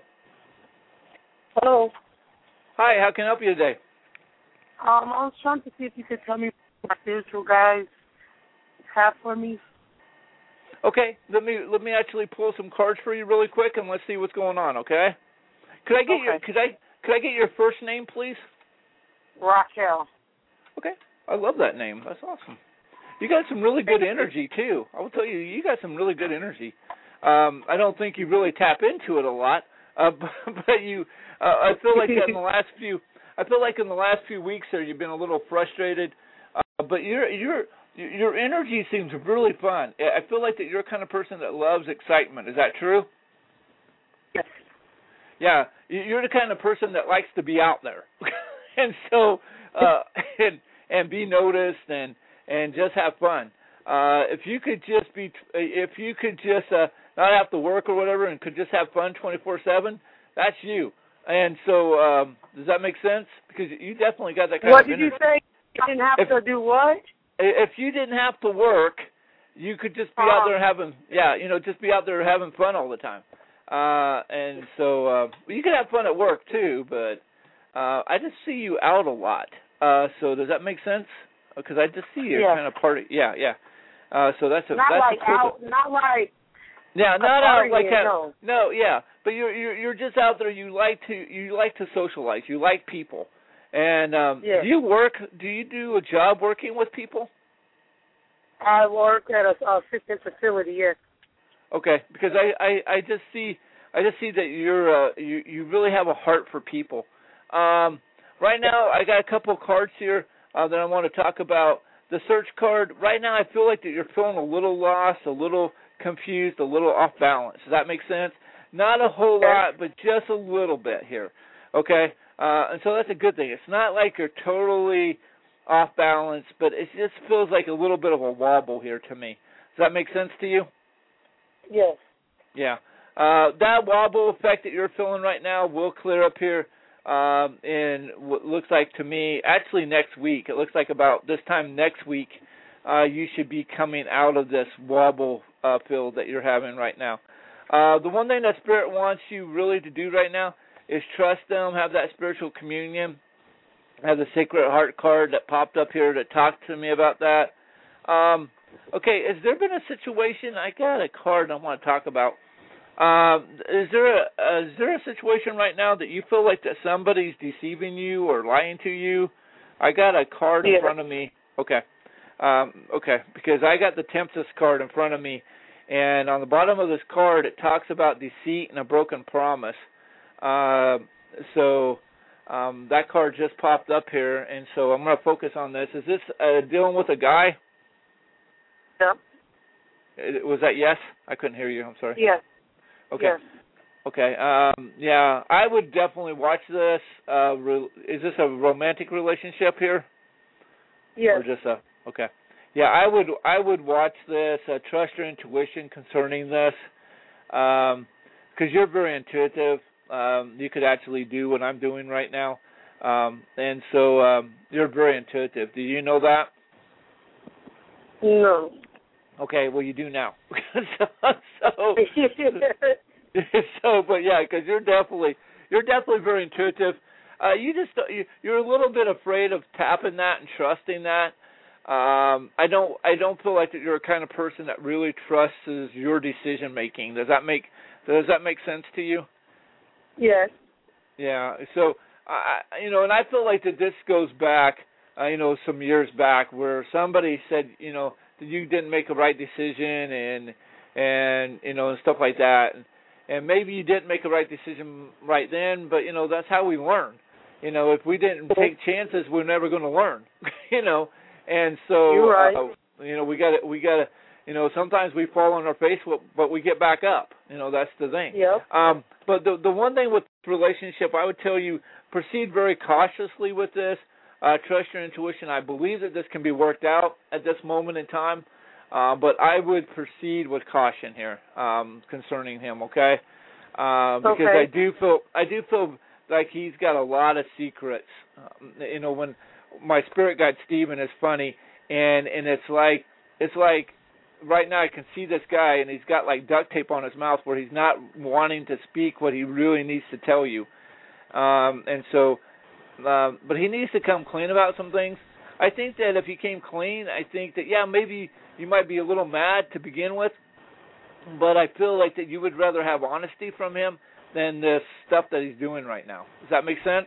Hello. Hi, how can I help you today? Um, I was trying to see if you could tell me what my spiritual guides have for me. Okay, let me let me actually pull some cards for you really quick, and let's see what's going on. Okay? Could I get okay. your could I could I get your first name, please? Raquel. Okay, I love that name. That's awesome. You got some really good energy too. I will tell you, you got some really good energy. Um, I don't think you really tap into it a lot, uh, but, but you. Uh, I feel like in the last few. I feel like in the last few weeks there, you've been a little frustrated, uh, but your your your energy seems really fun. I feel like that you're the kind of person that loves excitement. Is that true? Yes. Yeah, you're the kind of person that likes to be out there, and so uh, and and be noticed and and just have fun. Uh, if you could just be, if you could just uh, not have to work or whatever, and could just have fun twenty-four seven, that's you. And so, um, does that make sense? Because you definitely got that kind what of What did energy. you say? You didn't have if, to do what? If you didn't have to work, you could just be uh-huh. out there having, yeah, you know, just be out there having fun all the time. Uh, and so, uh, you can have fun at work too, but uh, I just see you out a lot. Uh, so does that make sense? Because I just see you yes. kind of party. Yeah, yeah. Uh, so that's a not that's like a cool out, not like. Yeah, not out like that. No. no, yeah, but you're you're you're just out there. You like to you like to socialize. You like people, and um, yes. do you work? Do you do a job working with people? I work at a uh, assistant facility. Yes. Okay, because I, I, I just see I just see that you're uh, you you really have a heart for people. Um, right now, I got a couple of cards here uh, that I want to talk about. The search card. Right now, I feel like that you're feeling a little lost, a little confused, a little off balance. Does that make sense? Not a whole lot, but just a little bit here. Okay? Uh, and so that's a good thing. It's not like you're totally off balance, but it just feels like a little bit of a wobble here to me. Does that make sense to you? Yes. Yeah. Uh, that wobble effect that you're feeling right now will clear up here um, in what looks like to me, actually next week. It looks like about this time next week, uh, you should be coming out of this wobble uh, feel that you're having right now. Uh, the one thing that Spirit wants you really to do right now is trust them, have that spiritual communion, have the Sacred Heart card that popped up here that talked to me about that. Um, okay, has there been a situation, I got a card I want to talk about. Um, is there a uh, is there a situation right now that you feel like that somebody's deceiving you or lying to you? I got a card yeah. in front of me. Okay, um, okay, because I got the Tempest card in front of me, and on the bottom of this card it talks about deceit and a broken promise. Uh, so um, that card just popped up here, and so I'm going to focus on this. Is this uh, dealing with a guy? Yeah. Was that yes? I couldn't hear you. I'm sorry. Yes. Okay. Yes. Okay. Um, yeah, I would definitely watch this. Uh, re- is this a romantic relationship here? Yes. Or just a okay. Yeah, I would. I would watch this. Uh, trust your intuition concerning this, because um, you're very intuitive. Um, you could actually do what I'm doing right now, um, and so um, you're very intuitive. Do you know that? No. Okay, well you do now. so, so, so, but yeah, because you're definitely you're definitely very intuitive. Uh, you just you, you're a little bit afraid of tapping that and trusting that. Um, I don't I don't feel like that you're a kind of person that really trusts your decision making. Does that make does that make sense to you? Yes. Yeah. So I you know, and I feel like that this goes back uh, you know some years back where somebody said you know. you didn't make a right decision and and you know and stuff like that and, and maybe you didn't make a right decision right then, but you know that's how we learn. You know, if we didn't take chances, we're never going to learn. you know, and so You're right. uh, you know we got to we got to you know sometimes we fall on our face, but we get back up. You know, that's the thing. Yep. Um, but the the one thing with relationship, I would tell you, proceed very cautiously with this. Uh, trust your intuition. I believe that this can be worked out at this moment in time, uh, but I would proceed with caution here um, concerning him. Okay, uh, because okay. I do feel I do feel like he's got a lot of secrets. Um, you know, when my spirit guide Stephen is funny, and and it's like it's like right now I can see this guy, and he's got like duct tape on his mouth where he's not wanting to speak what he really needs to tell you, um, and so. Uh, but he needs to come clean about some things. I think that if he came clean, I think that, yeah, maybe you might be a little mad to begin with, but I feel like that you would rather have honesty from him than this stuff that he's doing right now. Does that make sense?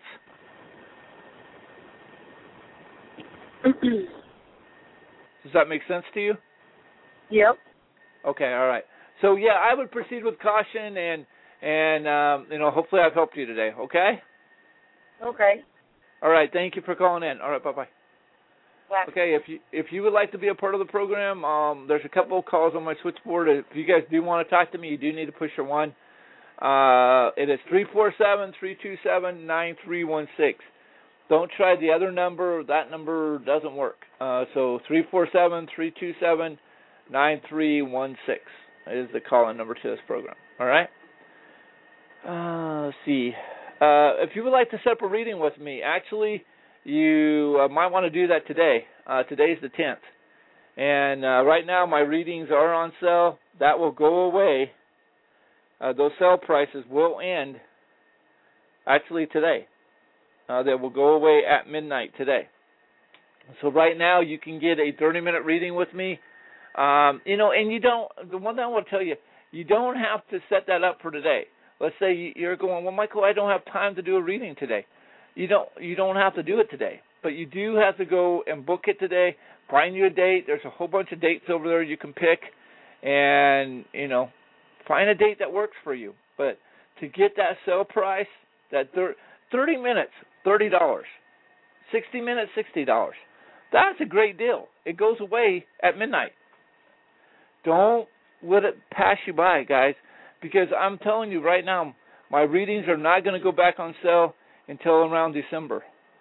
Does that make sense to you? Yep. Okay, all right. So, yeah, I would proceed with caution, and, and um, you know, hopefully I've helped you today, okay? Okay. All right, thank you for calling in. All right, bye-bye. Bye. Okay, if you if you would like to be a part of the program, um, there's a couple of calls on my switchboard. If you guys do want to talk to me, you do need to push your one. Uh, it is three four seven, three two seven, nine three one six. Don't try the other number. That number doesn't work. Uh, so three four seven, three two seven, nine three one six is the call-in number to this program. All right? Uh, let's see. Uh, if you would like to set up a reading with me, actually, you uh, might want to do that today. Uh, today's the tenth. And uh, right now my readings are on sale. That will go away. Uh, those sale prices will end actually today. Uh, they will go away at midnight today. So right now you can get a thirty-minute reading with me. Um, you know, and you don't, the one thing I want to tell you, you don't have to set that up for today. Let's say you're going, well, Michael, I don't have time to do a reading today. You don't you don't have to do it today, but you do have to go and book it today. Find you a date. There's a whole bunch of dates over there you can pick, and you know, find a date that works for you. But to get that sale price, that thirty minutes, thirty dollars, sixty minutes, sixty dollars. That's a great deal. It goes away at midnight. Don't let it pass you by, guys. Because I'm telling you right now, my readings are not going to go back on sale until around December.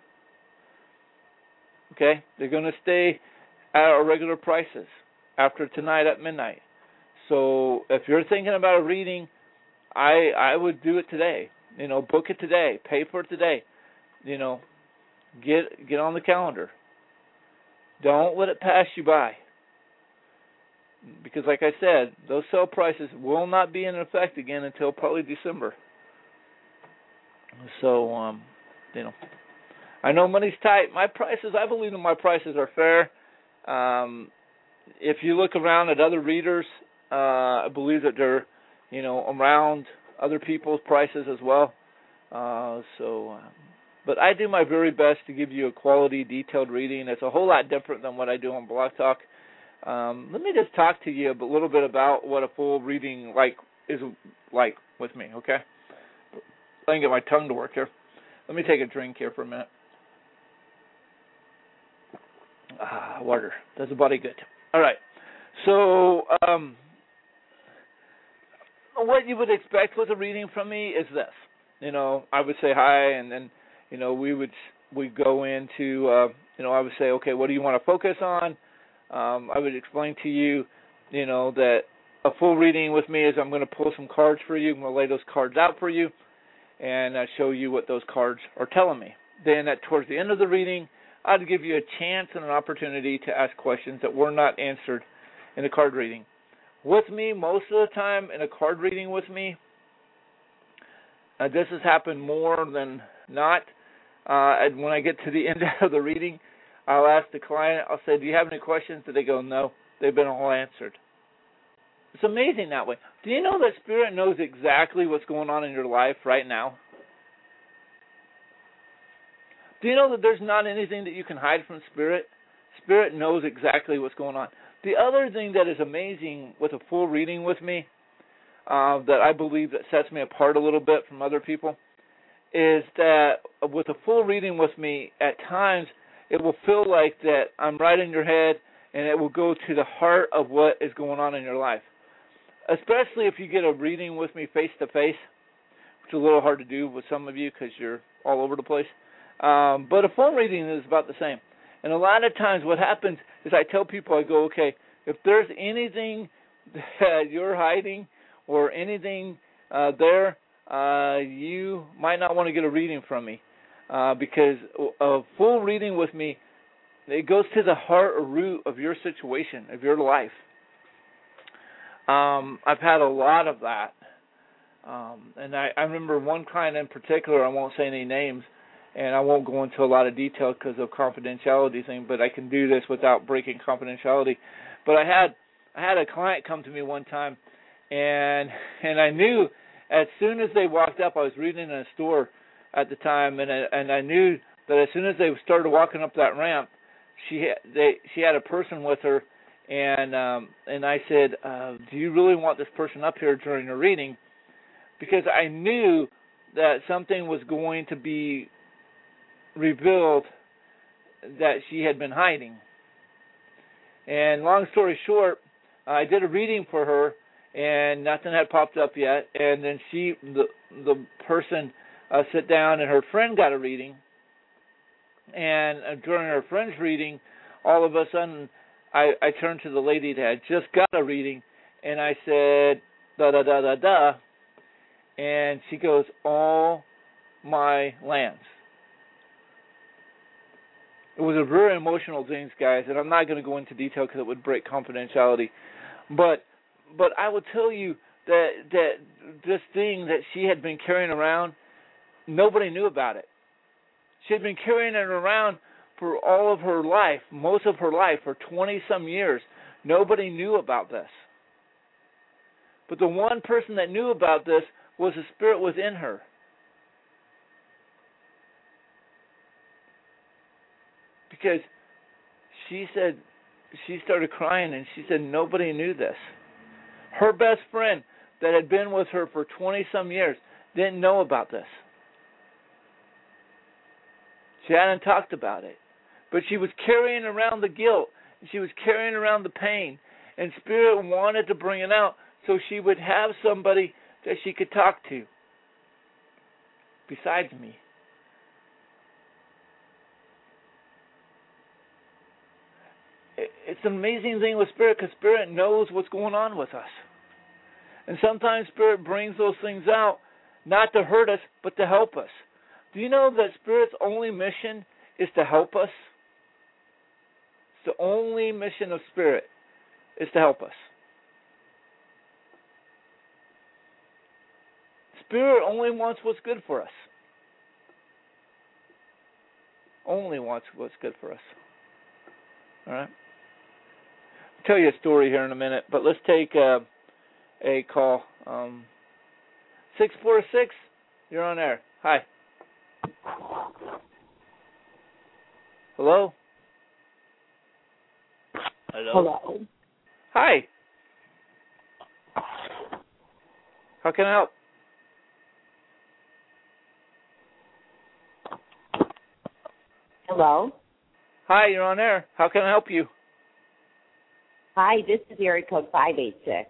Okay? They're going to stay at our regular prices after tonight at midnight. So if you're thinking about a reading, I I would do it today. You know, book it today. Pay for it today. You know, get get on the calendar. Don't let it pass you by. Because like I said, those sale prices will not be in effect again until probably December. So, um, you know, I know money's tight. My prices, I believe that my prices are fair. Um, if you look around at other readers, uh, I believe that they're, you know, around other people's prices as well. Uh, so, um, but I do my very best to give you a quality, detailed reading. It's a whole lot different than what I do on Blog Talk. Um, let me just talk to you a little bit about what a full reading like is like with me, okay? I can get my tongue to work here. Let me take a drink here for a minute. Ah, water does the body good. All right. So, um, what you would expect with a reading from me is this. You know, I would say hi, and then, you know, we would we go into, uh, you know, I would say, okay, what do you want to focus on? Um, I would explain to you, you know, that a full reading with me is I'm going to pull some cards for you. I'm going to lay those cards out for you and uh, show you what those cards are telling me. Then at towards the end of the reading, I'd give you a chance and an opportunity to ask questions that were not answered in the card reading. With me, most of the time in a card reading with me, uh, this has happened more than not. Uh, and when I get to the end of the reading, I'll ask the client, I'll say, do you have any questions? Do they go, no, they've been all answered. It's amazing that way. Do you know that Spirit knows exactly what's going on in your life right now? Do you know that there's not anything that you can hide from Spirit? Spirit knows exactly what's going on. The other thing that is amazing with a full reading with me, uh, that I believe that sets me apart a little bit from other people, is that with a full reading with me, at times, it will feel like that I'm right in your head, and it will go to the heart of what is going on in your life. Especially if you get a reading with me face-to-face, which is a little hard to do with some of you because you're all over the place. Um, but a phone reading is about the same. And a lot of times what happens is I tell people, I go, okay, if there's anything that you're hiding or anything uh, there, uh, you might not want to get a reading from me. Uh, because a full reading with me, it goes to the heart or root of your situation, of your life. Um, I've had a lot of that. Um, and I, I remember one client in particular, I won't say any names, and I won't go into a lot of detail because of confidentiality thing, but I can do this without breaking confidentiality. But I had I had a client come to me one time, and and I knew as soon as they walked up, I was reading in a store at the time, and I, and I knew that as soon as they started walking up that ramp, she had, they she had a person with her, and um, and I said, uh, do you really want this person up here during the reading? Because I knew that something was going to be revealed that she had been hiding. And long story short, I did a reading for her, and nothing had popped up yet. And then she, the the person, uh, sat down, and her friend got a reading. And uh, during her friend's reading, all of a sudden, I, I turned to the lady that had just got a reading, and I said, da da da da da. And she goes, all my lands. It was a very emotional thing, guys, and I'm not going to go into detail because it would break confidentiality. But but I will tell you that that this thing that she had been carrying around, nobody knew about it. She had been carrying it around for all of her life, most of her life, for twenty-some years. Nobody knew about this. But the one person that knew about this was the spirit within her. Because she said, she started crying, and she said nobody knew this. Her best friend that had been with her for twenty-some years didn't know about this. She hadn't talked about it. But she was carrying around the guilt, and she was carrying around the pain, and Spirit wanted to bring it out so she would have somebody that she could talk to besides me. It's an amazing thing with Spirit, because Spirit knows what's going on with us. And sometimes Spirit brings those things out not to hurt us, but to help us. Do you know that Spirit's only mission is to help us? It's the only mission of Spirit is to help us. Spirit only wants what's good for us. Only wants what's good for us. All right? I'll tell you a story here in a minute, but let's take uh, a call. Um, six four six, you're on air. Hi. Hello? Hello? Hello. Hi. How can I help? Hello. Hi, you're on air. How can I help you? Hi, this is area code five eight six.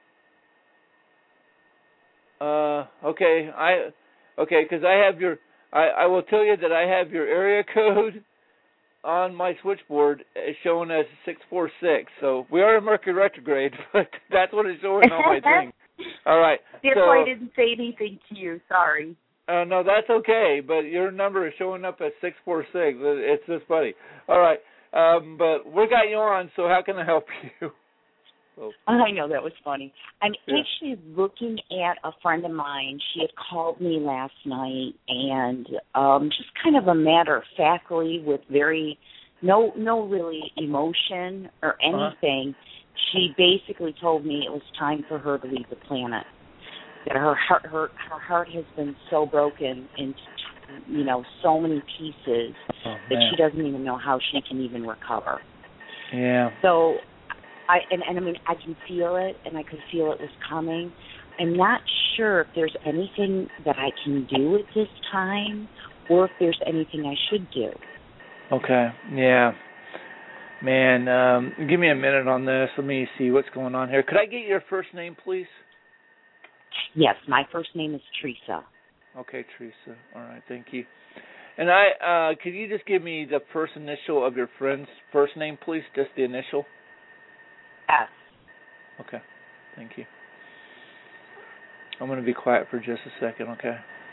Uh, okay, I, okay, because I have your, I, I will tell you that I have your area code on my switchboard shown as six four six. So we are in Mercury retrograde, but that's what it's showing on my thing. All right. That's so, why I didn't say anything to you. Sorry. Uh, no, that's okay, but your number is showing up as six four six. It's just funny. All right, um, but we got you on, so how can I help you? So, I know, that was funny. I'm yeah. actually looking at a friend of mine. She had called me last night, and um, just kind of a matter of factly, with very no no really emotion or anything. Uh-huh. She basically told me it was time for her to leave the planet. That her heart, her her heart has been so broken into, you know, so many pieces oh, that she doesn't even know how she can even recover. Yeah. So, I and, and I mean, I can feel it, and I could feel it was coming. I'm not sure if there's anything that I can do at this time, or if there's anything I should do. Okay. Yeah. Man, um, give me a minute on this. Let me see what's going on here. Could I get your first name, please? Yes, my first name is Teresa. Okay, Teresa. All right, thank you. And I, uh, could you just give me the first initial of your friend's first name, please? Just the initial? S. Okay, thank you. I'm going to be quiet for just a second, okay?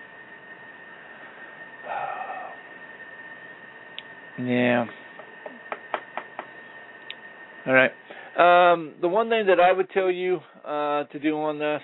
Yeah. All right. Um, the one thing that I would tell you uh, to do on this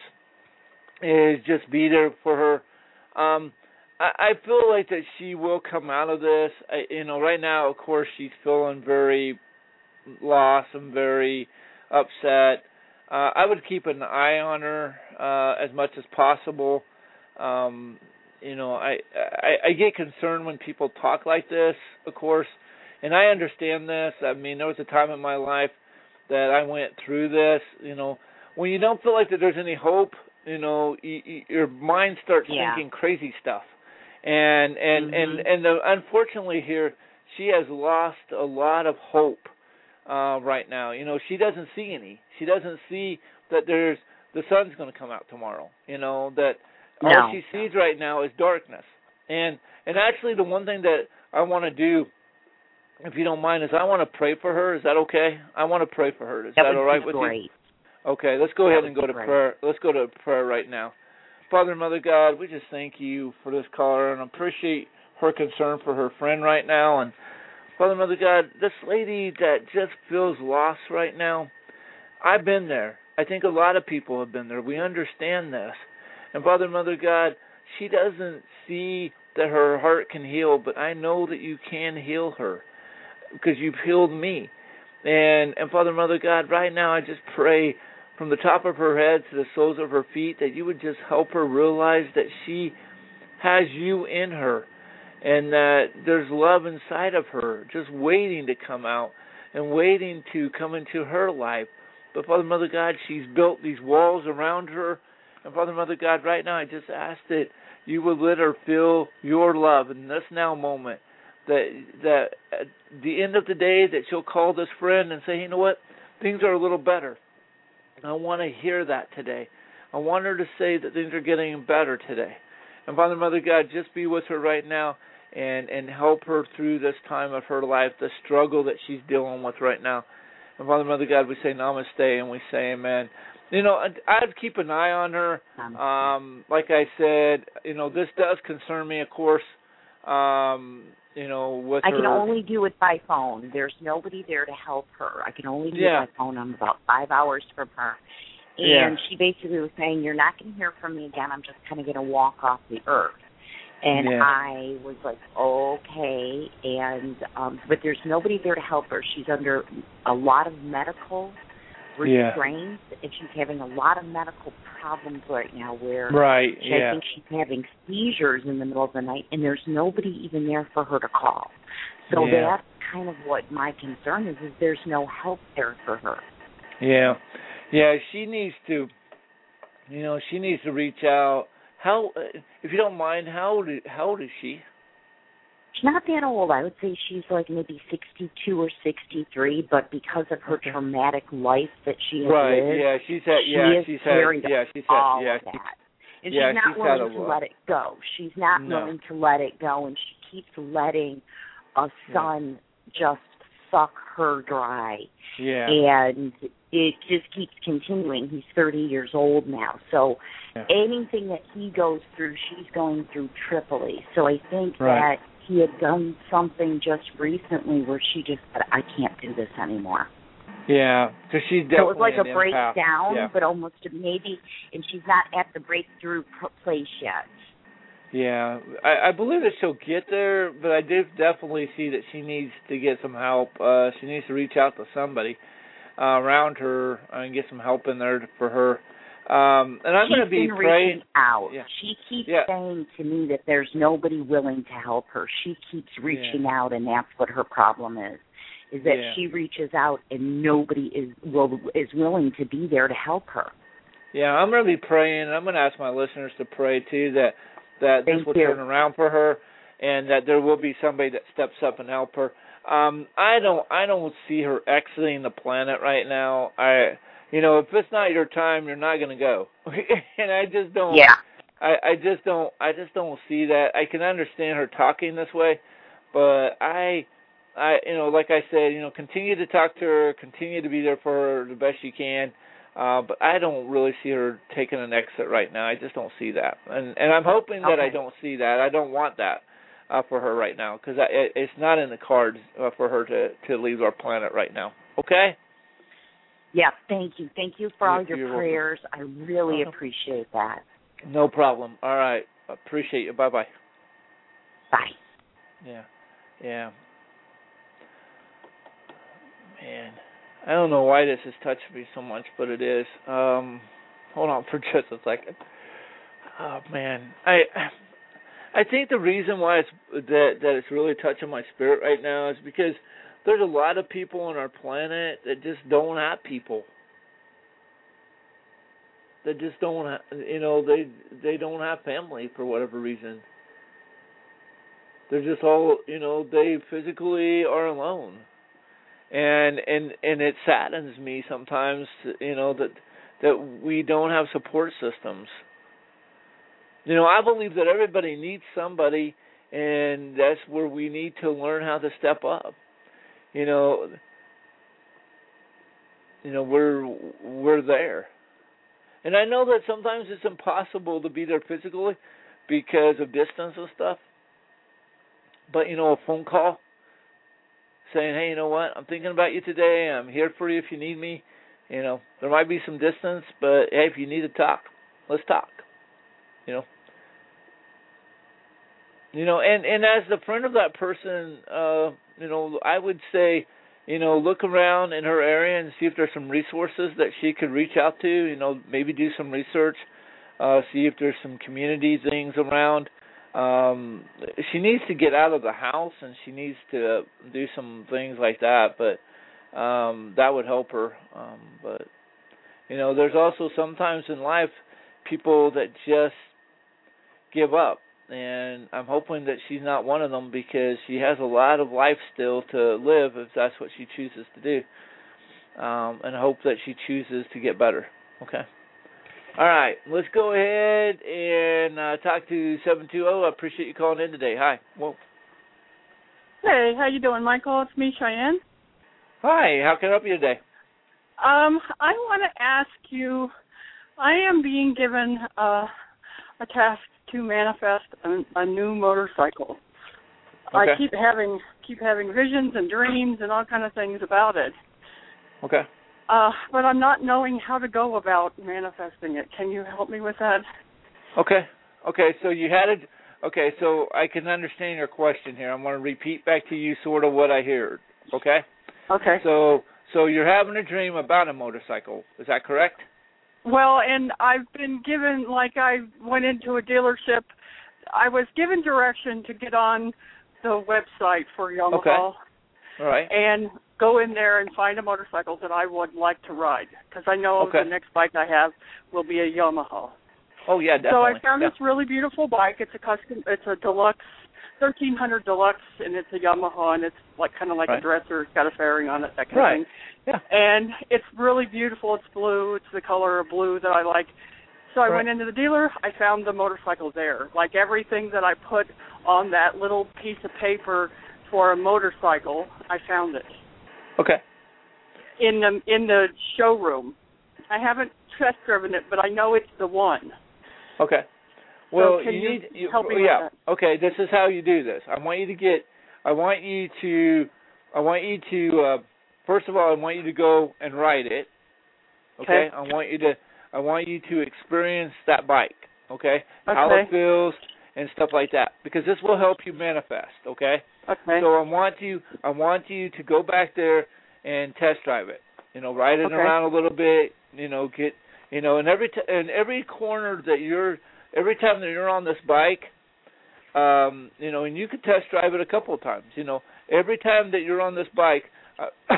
is just be there for her. Um, I, I feel like that she will come out of this. I, you know, right now, of course, she's feeling very lost and very upset. Uh, I would keep an eye on her uh, as much as possible. Um, you know, I, I I get concerned when people talk like this, of course, and I understand this. I mean, there was a time in my life that I went through this. You know, when you don't feel like that there's any hope, you know, you, you, your mind starts yeah. thinking crazy stuff, and and mm-hmm. and and the, unfortunately here she has lost a lot of hope uh, right now. You know, she doesn't see any. She doesn't see that there's the sun's going to come out tomorrow. You know that no. all she sees right now is darkness. And and actually, the one thing that I want to do, if you don't mind, is I want to pray for her. Is that okay? I want to pray for her. Is that, that all right with great. you? Okay, let's go ahead that and go to great. prayer. Let's go to prayer right now. Father, Mother God, we just thank you for this caller and appreciate her concern for her friend right now. And Father, Mother God, this lady that just feels lost right now, I've been there. I think a lot of people have been there. We understand this. And Father, Mother God, she doesn't see that her heart can heal, but I know that you can heal her because you've healed me. And, and Father, Mother God, right now I just pray from the top of her head to the soles of her feet that you would just help her realize that she has you in her and that there's love inside of her just waiting to come out and waiting to come into her life. But Father, Mother God, she's built these walls around her. And Father, Mother God, right now I just ask that you would let her feel your love in this now moment. That that at the end of the day that she'll call this friend and say, you know what, things are a little better. I want to hear that today. I want her to say that things are getting better today. And Father, Mother God, just be with her right now and, and help her through this time of her life, the struggle that she's dealing with right now. And Father, Mother God, we say namaste and we say amen. You know, I'd keep an eye on her. Um, like I said, you know, this does concern me, of course. Um, you know, with I her. can only do it by phone. There's nobody there to help her. I can only do yeah. it by phone. I'm about five hours from her. And yeah. she basically was saying, you're not going to hear from me again. I'm just kind of going to walk off the earth. And yeah. I was like, okay. And um, but there's nobody there to help her. She's under a lot of medical restraints, yeah. and she's having a lot of medical problems right now where right, she, yeah. I think she's having seizures in the middle of the night, and there's nobody even there for her to call. So yeah. that's kind of what my concern is, is there's no help there for her. Yeah. Yeah, she needs to, you know, she needs to reach out. How, if you don't mind, how old, how old is she? She's not that old. I would say she's like maybe sixty-two or sixty-three, but because of her okay. traumatic life that she has right. lived, yeah, she's had, she yeah, has she's carried had, yeah, she's had, all yeah, of that. And yeah, she's not she's willing to a, let it go. She's not no. willing to let it go, and she keeps letting a son yeah. just suck her dry. Yeah. And it just keeps continuing. He's thirty years old now. So yeah. anything that he goes through, she's going through triply. So I think right. that he had done something just recently where she just said, I can't do this anymore. Yeah, because she's definitely So it was like an a breakdown, yeah. but almost maybe, and she's not at the breakthrough place yet. Yeah, I, I believe that she'll get there, but I do definitely see that she needs to get some help. Uh, she needs to reach out to somebody uh, around her and get some help in there for her. Um, and I'm going to be been praying reaching out. Yeah. She keeps yeah. saying to me that there's nobody willing to help her. She keeps reaching yeah. out, and that's what her problem is. Is that yeah. she reaches out and nobody is will, is willing to be there to help her. Yeah, I'm going to be praying, and I'm going to ask my listeners to pray too that that Thank this will you. turn around for her, and that there will be somebody that steps up and help her. Um, I don't I don't see her exiting the planet right now. I. You know, if it's not your time, you're not going to go. And I just don't. Yeah. I, I just don't. I just don't see that. I can understand her talking this way, but I, I, you know, like I said, you know, continue to talk to her, continue to be there for her the best you can. Uh, but I don't really see her taking an exit right now. I just don't see that, and and I'm hoping that okay. I don't see that. I don't want that uh, for her right now because it, it's not in the cards uh, for her to to leave our planet right now. Okay. Yeah, thank you. Thank you for all You're, your you're prayers. welcome. I really uh-huh. appreciate that. No problem. All right. Appreciate you. Bye-bye. Bye. Yeah. Yeah. Man, I don't know why this has touched me so much, but it is. Um, hold on for just a second. Oh, man. I I think the reason why it's that, that it's really touching my spirit right now is because there's a lot of people on our planet that just don't have people. That just don't have, you know, they they don't have family for whatever reason. They're just all, you know, they physically are alone. And and and it saddens me sometimes, you know, that that we don't have support systems. You know, I believe that everybody needs somebody, and that's where we need to learn how to step up. You know, you know, we're we're there. And I know that sometimes it's impossible to be there physically because of distance and stuff. But, you know, a phone call saying, hey, you know what, I'm thinking about you today. I'm here for you if you need me. You know, there might be some distance, but, hey, if you need to talk, let's talk. You know. You know, and, and as the friend of that person, uh, you know, I would say, you know, look around in her area and see if there's some resources that she could reach out to. You know, maybe do some research, uh, see if there's some community things around. Um, she needs to get out of the house, and she needs to do some things like that. But um, that would help her. Um, but you know, there's also sometimes in life people that just give up. And I'm hoping that she's not one of them because she has a lot of life still to live if that's what she chooses to do. Um, and I hope that she chooses to get better. Okay? All right, let's go ahead and uh, talk to seven two zero. I appreciate you calling in today. Hi. Whoa. Hey, how you doing, Michael? It's me, Cheyenne. Hi, how can I help you today? Um, I want to ask you, I am being given uh, a task to manifest a, a new motorcycle. Okay. I keep having keep having visions and dreams and all kind of things about it. Okay. Uh, but I'm not knowing how to go about manifesting it. Can you help me with that? Okay. Okay, so you had it. Okay, so I can understand your question here. I'm going to repeat back to you sort of what I heard. Okay? Okay. So so you're having a dream about a motorcycle. Is that correct? Well, and I've been given, like I went into a dealership, I was given direction to get on the website for Yamaha. Okay. All right. And go in there and find a motorcycle that I would like to ride, because I know Okay. the next bike I have will be a Yamaha. Oh, yeah, definitely. So I found yeah. this really beautiful bike. It's a custom, it's a deluxe, thirteen hundred deluxe, and it's a Yamaha, and it's like kind of like right. a dresser. It's got a fairing on it, that kind right. of thing. Yeah. And it's really beautiful. It's blue. It's the color of blue that I like. So I right. went into the dealer. I found the motorcycle there. Like everything that I put on that little piece of paper for a motorcycle, I found it. Okay. In the in the showroom. I haven't test driven it, but I know it's the one. Okay. Well, so can you, you need you, help me yeah. with that? Okay, this is how you do this. I want you to get I want you to I want you to uh, first of all I want you to go and ride it. Okay? Okay. I want you to I want you to experience that bike, okay? Okay. How it feels and stuff like that, because this will help you manifest, okay? Okay. So I want you I want you to go back there and test drive it. You know, ride it Okay. around a little bit, you know, get you know, and every t- and every corner that you're every time that you're on this bike, um, you know, and you could test drive it a couple of times, you know. Every time that you're on this bike, uh,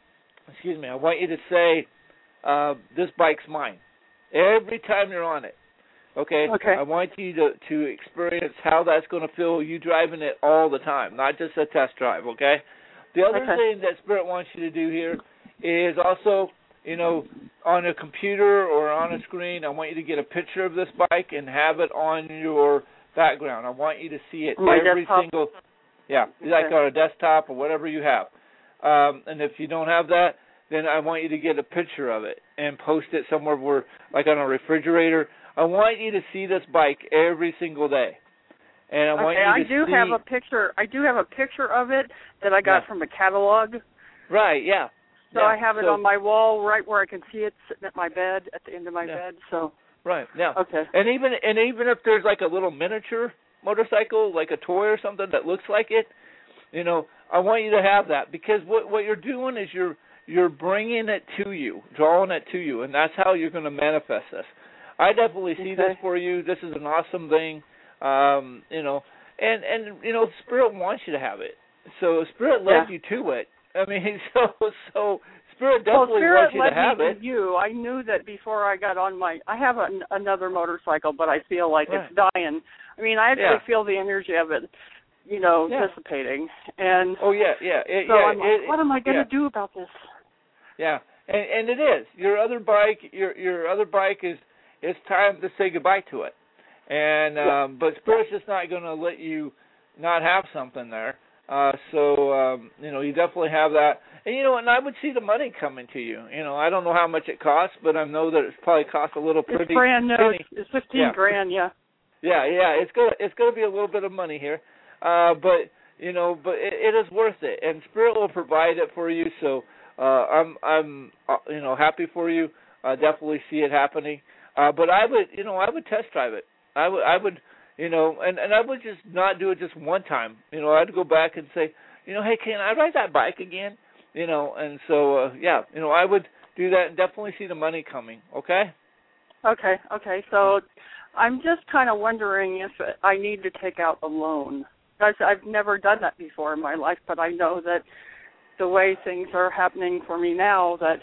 excuse me, I want you to say uh, this bike's mine. Every time you're on it. Okay? Okay. I want you to, to experience how that's going to feel you driving it all the time, not just a test drive, okay? The other Okay. thing that Spirit wants you to do here is also, you know, on a computer or on a screen, I want you to get a picture of this bike and have it on your background. I want you to see it My every desktop? single, yeah, Okay. like on a desktop or whatever you have. Um, and if you don't have that, then I want you to get a picture of it and post it somewhere where, like on a refrigerator. I want you to see this bike every single day. And I want okay, you I to do see, have a picture. I do have a picture of it that I got Yeah. from a catalog. Right, yeah. So yeah. I have it so, on my wall right where I can see it sitting at my bed, at the end of my Yeah. bed. So Right, yeah. okay. And even and even if there's like a little miniature motorcycle, like a toy or something that looks like it, you know, I want you to have that, because what what you're doing is you're you're bringing it to you, drawing it to you, and that's how you're going to manifest this. I definitely see Okay. this for you. This is an awesome thing, um, you know, and and you know, Spirit wants you to have it. So Spirit led Yeah. you to it. I mean, so so Spirit Well, definitely Spirit wants you led to have me it. to you. I knew that before I got on my. I have an, another motorcycle, but I feel like Right. it's dying. I mean, I actually Yeah. feel the energy of it, you know, Yeah. dissipating. And Oh yeah, yeah, it, so yeah. I'm like, it, what am I going to yeah. do about this? Yeah, and and it is. Your other bike, your your other bike is. It's time to say goodbye to it, and Yeah. um, but Spirit's just not going to let you not have something there. Uh, so um, you know, you definitely have that, and you know, and I would see the money coming to you. You know, I don't know how much it costs, but I know that it's probably cost a little pretty. It's brand new. penny. It's, it's fifteen Yeah. grand. Yeah. Yeah, yeah, it's gonna it's gonna be a little bit of money here, uh, but you know, but it, it is worth it, and Spirit will provide it for you. So uh, I'm I'm uh, you know happy for you. Uh, definitely see it happening. Uh, but I would you know I would test drive it. I would I would you know and, and I would just not do it just one time. You know, I'd go back and say, you know, hey, can I ride that bike again? You know, and so uh, yeah, you know, I would do that and definitely see the money coming. Okay. Okay. Okay. So I'm just kind of wondering if I need to take out a loan. Because I've never done that before in my life, but I know that the way things are happening for me now, that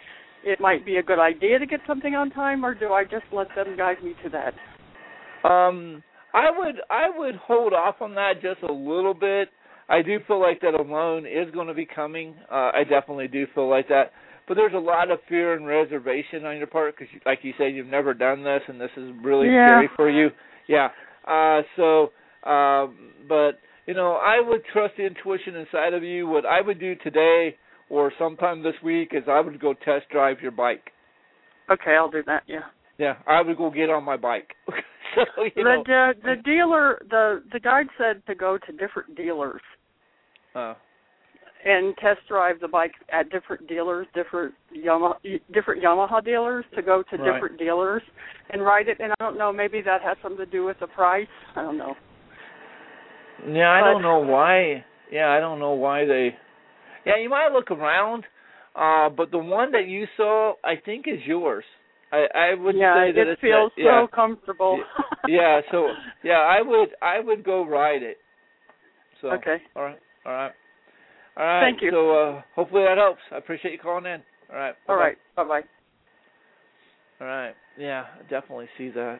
it might be a good idea to get something on time, or do I just let them guide me to that? Um, I would I would hold off on that just a little bit. I do feel like that a loan is going to be coming. Uh, I definitely do feel like that. but there's a lot of fear and reservation on your part because, like you said, you've never done this, and this is really yeah. scary for you. Yeah. Uh, so, um, but you know, I would trust the intuition inside of you. What I would do today or sometime this week is I would go test drive your bike. Okay, I'll do that. Yeah. Yeah, I would go get on my bike. so, you the, know. the the dealer, the the guide said to go to different dealers. Uh. And test drive the bike at different dealers, different Yamaha, different Yamaha dealers, to go to right. different dealers and ride it. And I don't know, maybe that has something to do with the price. I don't know. Yeah, I but, don't know why. Yeah, I don't know why they. Yeah, you might look around, uh, but the one that you saw, I think, is yours. I, I would yeah, say that it it's feels that, yeah. so comfortable. yeah, so yeah, I would I would go ride it. So okay. All right. All right. All right. Thank you. So uh, hopefully that helps. I appreciate you calling in. All right. Bye-bye. All right. Bye-bye. All right. Yeah, I definitely see that.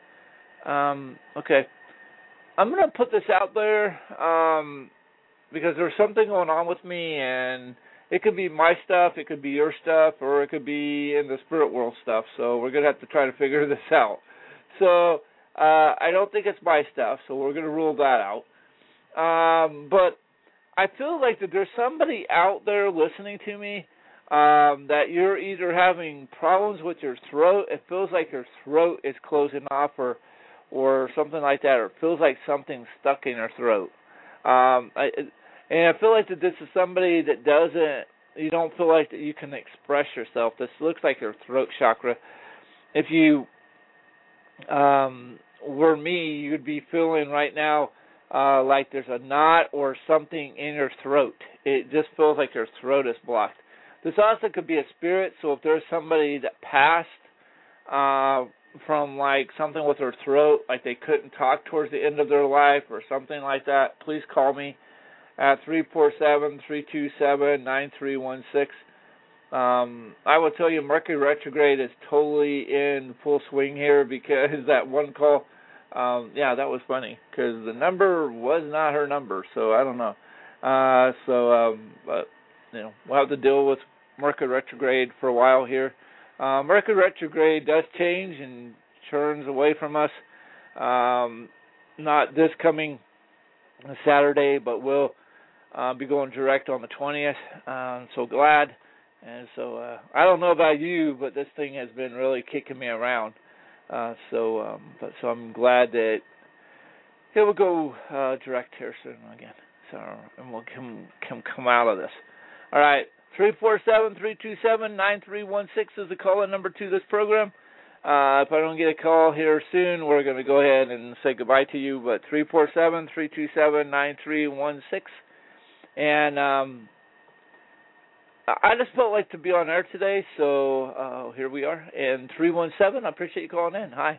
Um, okay. I'm going to put this out there um, because there's something going on with me, and it could be my stuff, it could be your stuff, or it could be in the spirit world stuff. So we're going to have to try to figure this out. So uh, I don't think it's my stuff, so we're going to rule that out. Um, but I feel like that there's somebody out there listening to me um, that you're either having problems with your throat. It feels like your throat is closing off, or or something like that, or it feels like something's stuck in your throat. Um, I, and I feel like that this is somebody that doesn't. You don't feel like that you can express yourself. This looks like your throat chakra. If you um, were me, you'd be feeling right now. Uh, like there's a knot or something in your throat. It just feels like your throat is blocked. This also could be a spirit, so if there's somebody that passed uh, from like something with their throat, like they couldn't talk towards the end of their life or something like that, please call me at three four seven, three two seven, nine three one six. Um, I will tell you Mercury retrograde is totally in full swing here because that one call, Um, yeah, that was funny because the number was not her number, so I don't know. Uh, so, um, but you know, we'll have to deal with Mercury retrograde for a while here. Uh, Mercury retrograde does change and turns away from us. Um, not this coming Saturday, but we'll uh, be going direct on the twentieth. Uh, I'm so glad, and so uh, I don't know about you, but this thing has been really kicking me around. Uh, so, um, but so I'm glad that it will go uh, direct here soon again. So, and we'll come come come out of this. All right, three four seven, three two seven, nine three one six is the call-in number to this program. Uh, if I don't get a call here soon, we're going to go ahead and say goodbye to you. But three four seven, three two seven, nine three one six, and um, I just felt like to be on air today, so uh, here we are. And three one seven, I appreciate you calling in. Hi.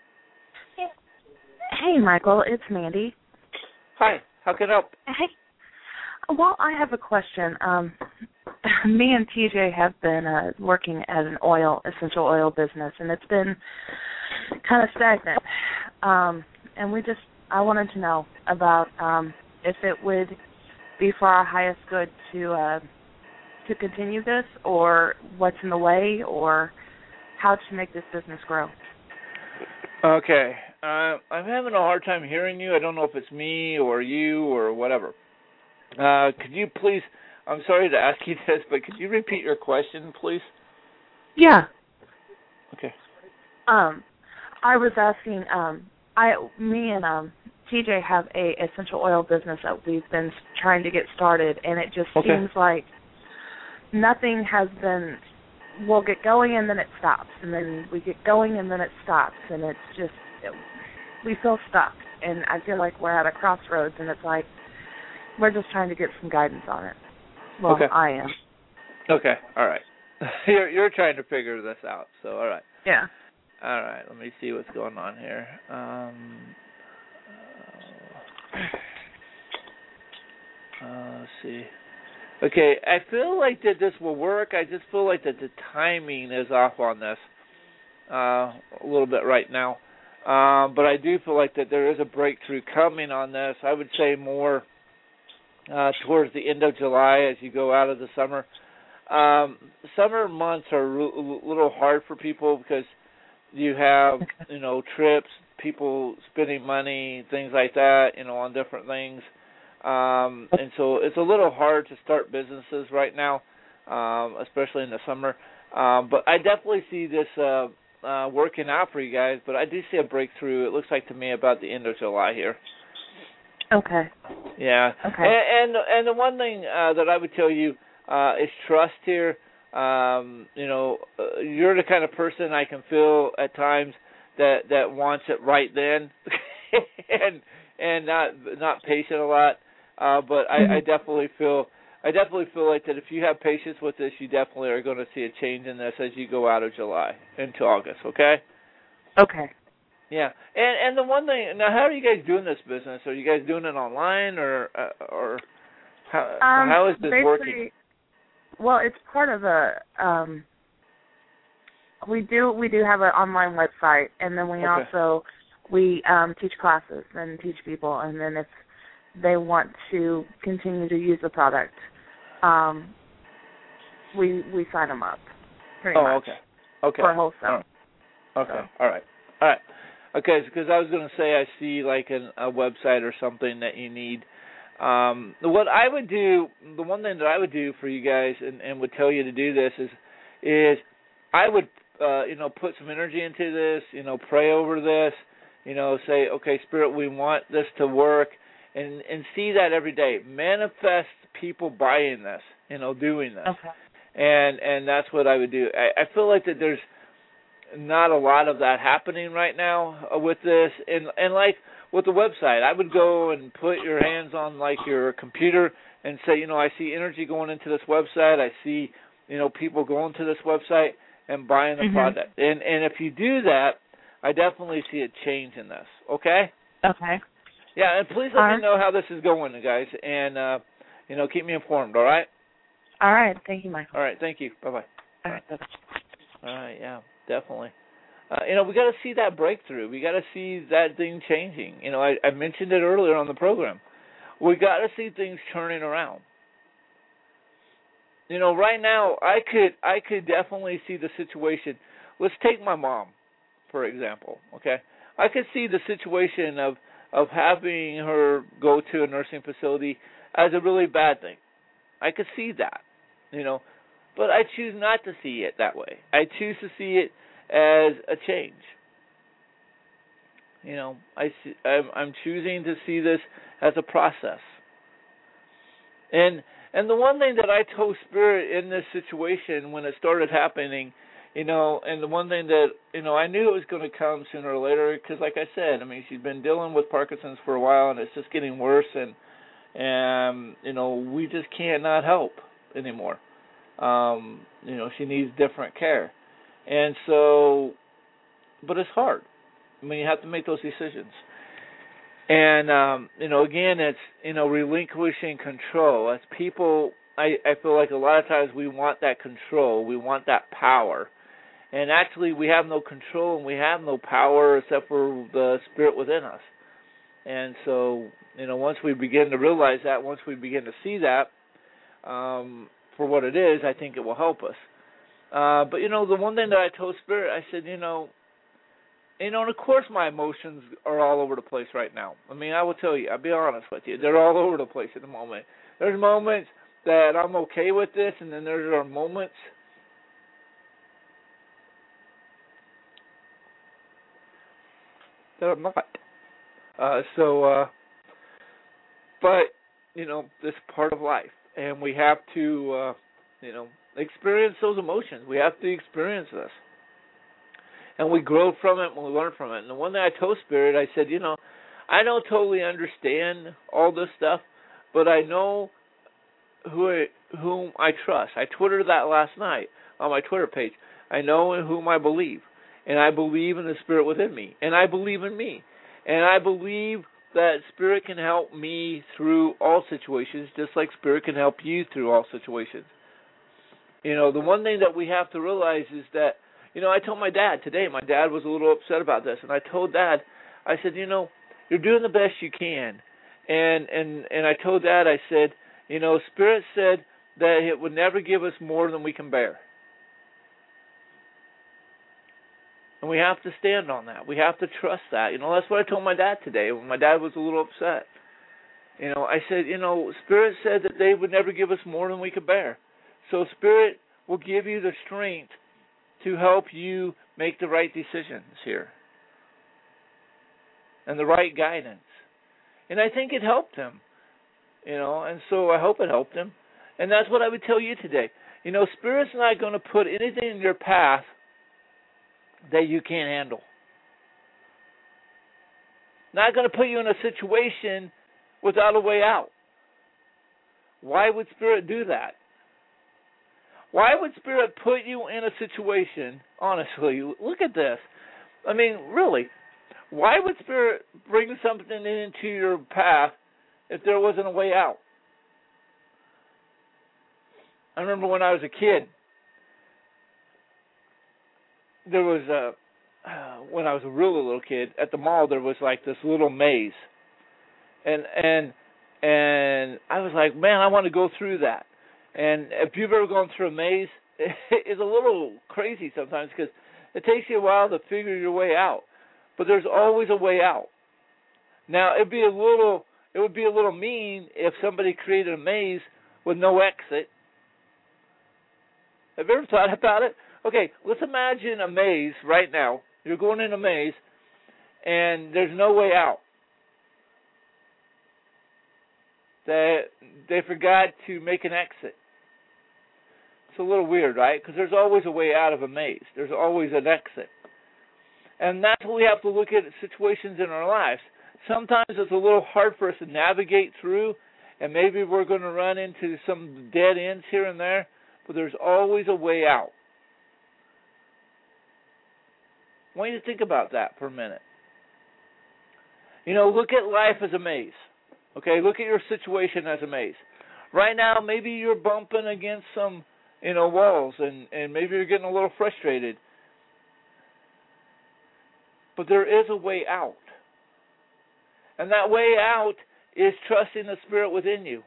Hey, Michael, it's Mandy. Hi, how can I help? Hey. Well, I have a question. Um, me and T J have been uh, working at an oil, essential oil business, and it's been kind of stagnant. Um, and we just, I wanted to know about um, if it would be for our highest good to uh, to continue this, or what's in the way, or how to make this business grow. Okay. Uh, I'm having a hard time hearing you. I don't know if it's me or you or whatever. Uh, could you please, I'm sorry to ask you this, but could you repeat your question, please? Yeah. Okay. Um, I was asking, um, I, me and um, T J have a essential oil business that we've been trying to get started, and it just okay. seems like nothing has been, we'll get going and then it stops, and then we get going and then it stops, and it's just, it, we feel stuck, and I feel like we're at a crossroads, and it's like, we're just trying to get some guidance on it. Well, okay. I am. Okay, all right. You're, you're trying to figure this out, so all right. Yeah. All right, let me see what's going on here. Um, uh, uh, let's see. Okay, I feel like that this will work. I just feel like that the timing is off on this uh, a little bit right now. Um, but I do feel like that there is a breakthrough coming on this. I would say more uh, towards the end of July as you go out of the summer. um, summer months are a little hard for people because you have, you know, trips, people spending money, things like that, you know, on different things. Um, and so it's a little hard to start businesses right now, um, especially in the summer. Um, but I definitely see this uh, uh, working out for you guys, but I do see a breakthrough, it looks like to me, about the end of July here. Okay. Yeah. Okay. And and, and the one thing uh, that I would tell you uh, is trust here. Um, you know, uh, you're the kind of person I can feel at times that, that wants it right then, and and not not patient a lot. Uh, but I, mm-hmm. I definitely feel I definitely feel like that if you have patience with this, you definitely are going to see a change in this as you go out of July into August. Okay. Okay. Yeah, and and the one thing now, how are you guys doing this business? Are you guys doing it online or uh, or how um, how is this working? Well, it's part of a. Um, we do we do have an online website, and then we okay. also we um, teach classes and teach people, and then if they want to continue to use the product, um, we we sign them up. Pretty oh, much. okay. Okay. For wholesale. Oh. Okay. So. All right. All right. Okay, because I was going to say I see like an, a website or something that you need. Um, what I would do, the one thing that I would do for you guys and, and would tell you to do this is, is I would, uh, you know, put some energy into this, you know, pray over this, you know, say, okay, Spirit, we want this to work, and, and see that every day. Manifest people buying this, you know, doing this. Okay. And, and that's what I would do. I, I feel like that there's not a lot of that happening right now uh, with this, and and like with the website, I would go and put your hands on like your computer and say, you know, I see energy going into this website. I see, you know, people going to this website and buying the mm-hmm. product. And and if you do that, I definitely see a change in this. Okay. Okay. Yeah, and please let all me know how this is going, guys, and uh, you know, keep me informed. All right. All right. Thank you, Michael. All right. Thank you. Bye bye. All right. Bye bye. All right. Yeah. Definitely. Uh, you know, we got to see that breakthrough. We got to see that thing changing. You know, I, I mentioned it earlier on the program. We got to see things turning around. You know, right now, I could I could definitely see the situation. Let's take my mom, for example, okay? I could see the situation of, of having her go to a nursing facility as a really bad thing. I could see that, you know. But I choose not to see it that way. I choose to see it as a change. You know, I see, I'm, I'm choosing to see this as a process. And and the one thing that I told Spirit in this situation when it started happening, you know, and the one thing that, you know, I knew it was going to come sooner or later because, like I said, I mean, she's been dealing with Parkinson's for a while and it's just getting worse, and, and you know, we just can't not help anymore. Um, you know, she needs different care. And so, but it's hard. I mean, you have to make those decisions. And, um, you know, again, it's, you know, relinquishing control. As people, I, I feel like a lot of times we want that control. We want that power. And actually, we have no control and we have no power except for the Spirit within us. And so, you know, once we begin to realize that, once we begin to see that, um, for what it is, I think it will help us. Uh, but, you know, the one thing that I told Spirit, I said, you know, you know, and of course my emotions are all over the place right now. I mean, I will tell you, I'll be honest with you, they're all over the place at the moment. There's moments that I'm okay with this, and then there are moments that I'm not. Uh, so, uh, but, you know, this is part of life. And we have to, uh, you know, experience those emotions. We have to experience this. And we grow from it and we learn from it. And the one thing I told Spirit, I said, you know, I don't totally understand all this stuff, but I know who I, whom I trust. I twittered that last night on my Twitter page. I know in whom I believe. And I believe in the Spirit within me. And I believe in me. And I believe that Spirit can help me through all situations, just like Spirit can help you through all situations. You know, the one thing that we have to realize is that, you know, I told my dad today, my dad was a little upset about this, and I told Dad, I said, you know, you're doing the best you can. And and, and I told Dad, I said, you know, Spirit said that it would never give us more than we can bear. And we have to stand on that. We have to trust that. You know, that's what I told my dad today when my dad was a little upset. You know, I said, you know, Spirit said that they would never give us more than we could bear. So Spirit will give you the strength to help you make the right decisions here. And the right guidance. And I think it helped him. You know, and so I hope it helped him. And that's what I would tell you today. You know, Spirit's not going to put anything in your path that you can't handle. Not going to put you in a situation without a way out. Why would Spirit do that? Why would Spirit put you in a situation, honestly, look at this. I mean, really, why would Spirit bring something into your path if there wasn't a way out? I remember when I was a kid, there was a, uh, when I was a really little kid, at the mall there was like this little maze. And and and I was like, man, I want to go through that. And if you've ever gone through a maze, it's a little crazy sometimes because it takes you a while to figure your way out. But there's always a way out. Now, it'd be a little, it would be a little mean if somebody created a maze with no exit. Have you ever thought about it? Okay, let's imagine a maze right now. You're going in a maze, and there's no way out. They, they forgot to make an exit. It's a little weird, right? Because there's always a way out of a maze. There's always an exit. And that's what we have to look at situations in our lives. Sometimes it's a little hard for us to navigate through, and maybe we're going to run into some dead ends here and there, but there's always a way out. I want you to think about that for a minute. You know, look at life as a maze. Okay, look at your situation as a maze. Right now, maybe you're bumping against some, you know, walls, and, and maybe you're getting a little frustrated. But there is a way out. And that way out is trusting the Spirit within you.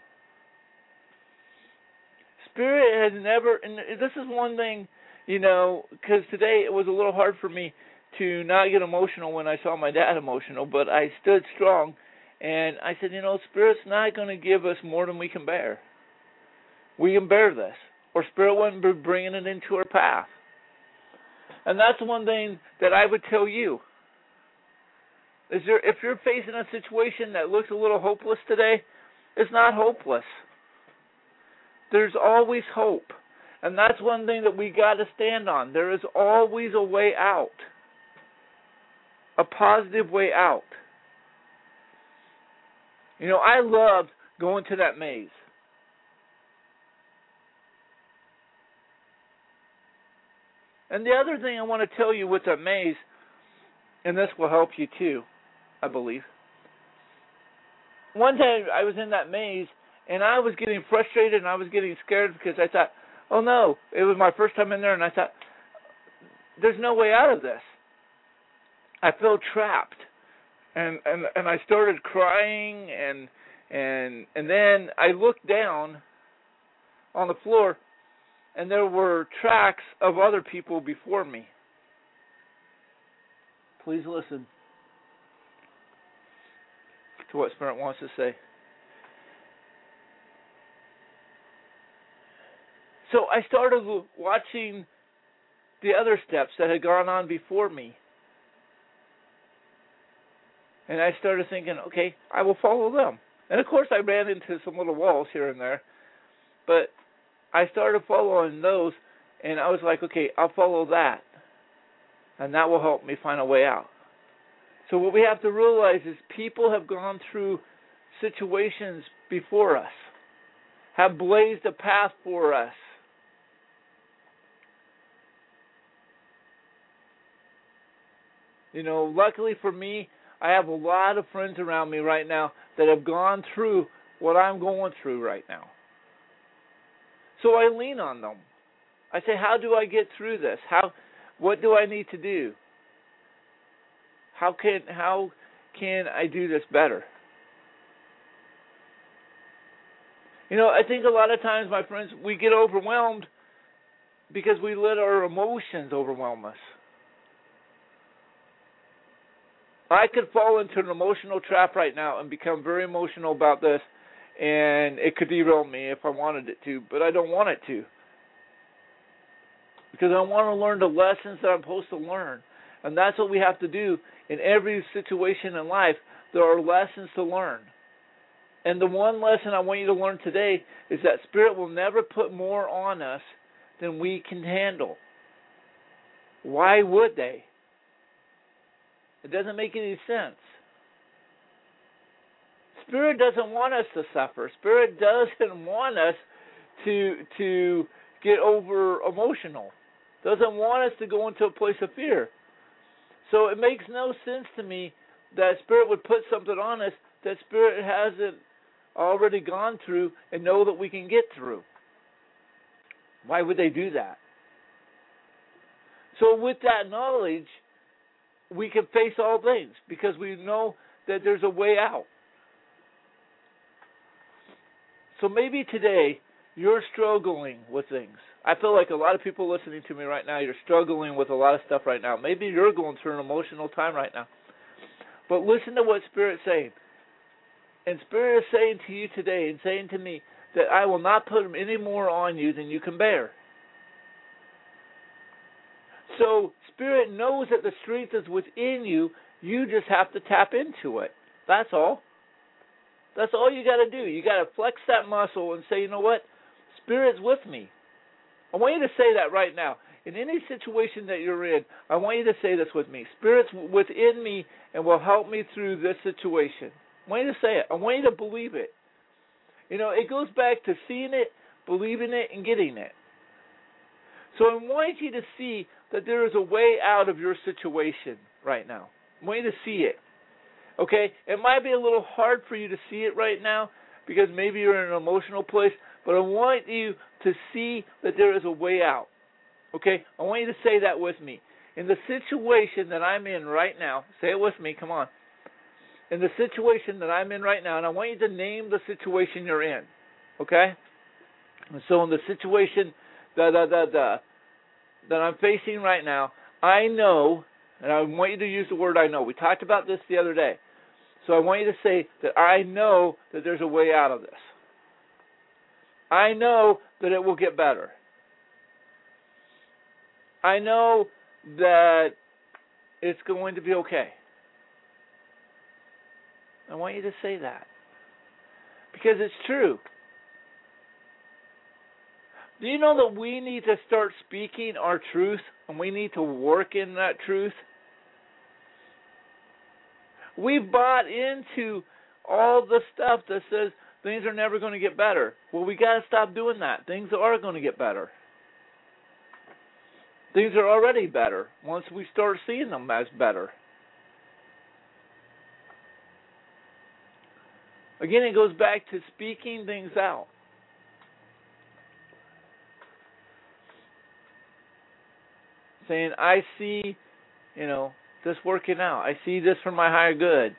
Spirit has never, and this is one thing, you know, because today it was a little hard for me to not get emotional when I saw my dad emotional, but I stood strong, and I said, you know, Spirit's not going to give us more than we can bear. We can bear this, or Spirit wouldn't be bringing it into our path. And that's one thing that I would tell you. Is there, if you're facing a situation that looks a little hopeless today, it's not hopeless. There's always hope. And that's one thing that we got to stand on. There is always a way out. A positive way out. You know, I loved going to that maze. And the other thing I want to tell you with that maze, and this will help you too, I believe. One time I was in that maze, and I was getting frustrated, and I was getting scared because I thought, oh no, it was my first time in there, and I thought, there's no way out of this. I felt trapped, and and, and I started crying, and and and then I looked down on the floor, and there were tracks of other people before me. Please listen to what Spirit wants to say. So I started watching the other steps that had gone on before me. And I started thinking, okay, I will follow them. And of course I ran into some little walls here and there. But I started following those, and I was like, okay, I'll follow that. And that will help me find a way out. So what we have to realize is people have gone through situations before us, have blazed a path for us. You know, luckily for me, I have a lot of friends around me right now that have gone through what I'm going through right now. So I lean on them. I say, how do I get through this? How, what do I need to do? How can how can I do this better? You know, I think a lot of times, my friends, we get overwhelmed because we let our emotions overwhelm us. I could fall into an emotional trap right now and become very emotional about this, and it could derail me if I wanted it to, but I don't want it to. Because I want to learn the lessons that I'm supposed to learn. And that's what we have to do in every situation in life. There are lessons to learn. And the one lesson I want you to learn today is that Spirit will never put more on us than we can handle. Why would they? It doesn't make any sense. Spirit doesn't want us to suffer. Spirit doesn't want us to to get over emotional. Doesn't want us to go into a place of fear. So it makes no sense to me that Spirit would put something on us that Spirit hasn't already gone through and know that we can get through. Why would they do that? So with that knowledge, we can face all things because we know that there's a way out. So maybe today you're struggling with things. I feel like a lot of people listening to me right now, you're struggling with a lot of stuff right now. Maybe you're going through an emotional time right now. But listen to what Spirit's saying. And Spirit is saying to you today and saying to me that I will not put any more on you than you can bear. So Spirit knows that the strength is within you. You just have to tap into it. That's all. That's all you got to do. You got to flex that muscle and say, you know what? Spirit's with me. I want you to say that right now. In any situation that you're in, I want you to say this with me. Spirit's within me and will help me through this situation. I want you to say it. I want you to believe it. You know, it goes back to seeing it, believing it, and getting it. So I want you to see that there is a way out of your situation right now. I want you to see it. Okay? It might be a little hard for you to see it right now because maybe you're in an emotional place, but I want you to see that there is a way out. Okay? I want you to say that with me. In the situation that I'm in right now, say it with me, come on. In the situation that I'm in right now, and I want you to name the situation you're in. Okay? And so in the situation that, that, that, that, that I'm facing right now, I know, and I want you to use the word I know. We talked about this the other day. So I want you to say that I know that there's a way out of this. I know that it will get better. I know that it's going to be okay. I want you to say that. Because it's true. Do you know that we need to start speaking our truth and we need to work in that truth? We've bought into all the stuff that says things are never going to get better. Well, we got to stop doing that. Things are going to get better. Things are already better once we start seeing them as better. Again, it goes back to speaking things out. Saying, I see, you know, this working out. I see this for my higher good.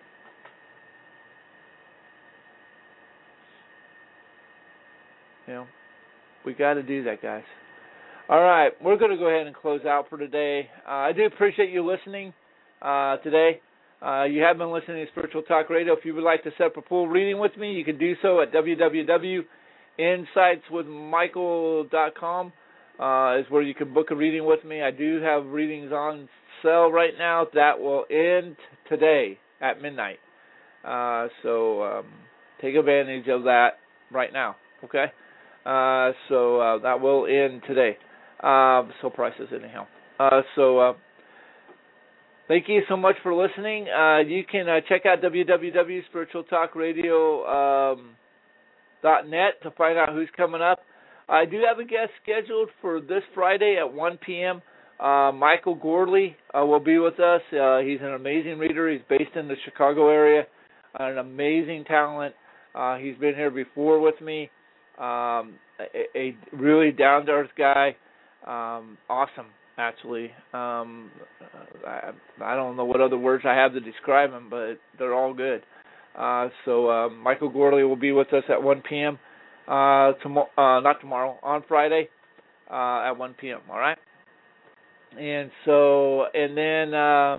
You know, we got to do that, guys. All right, we're going to go ahead and close out for today. Uh, I do appreciate you listening uh, today. Uh, you have been listening to Spiritual Talk Radio. If you would like to set up a full reading with me, you can do so at w w w dot insights with michael dot com. Uh, is where you can book a reading with me. I do have readings on sale right now that will end today at midnight. Uh, so um, take advantage of that right now, okay? Uh, so uh, that will end today. Uh, so prices anyhow. Uh, so uh, thank you so much for listening. Uh, you can uh, check out w w w dot spiritual talk radio dot net to find out who's coming up. I do have a guest scheduled for this Friday at one p.m. Uh, Michael Gordley uh, will be with us. Uh, he's an amazing reader. He's based in the Chicago area. Uh, an amazing talent. Uh, he's been here before with me. Um, a, a really down-to-earth guy. Um, awesome, actually. Um, I, I don't know what other words I have to describe him, but they're all good. Uh, so uh, Michael Gordley will be with us at one p.m. uh, tomorrow, uh, not tomorrow, on Friday uh, at one p.m., all right? And so, and then uh,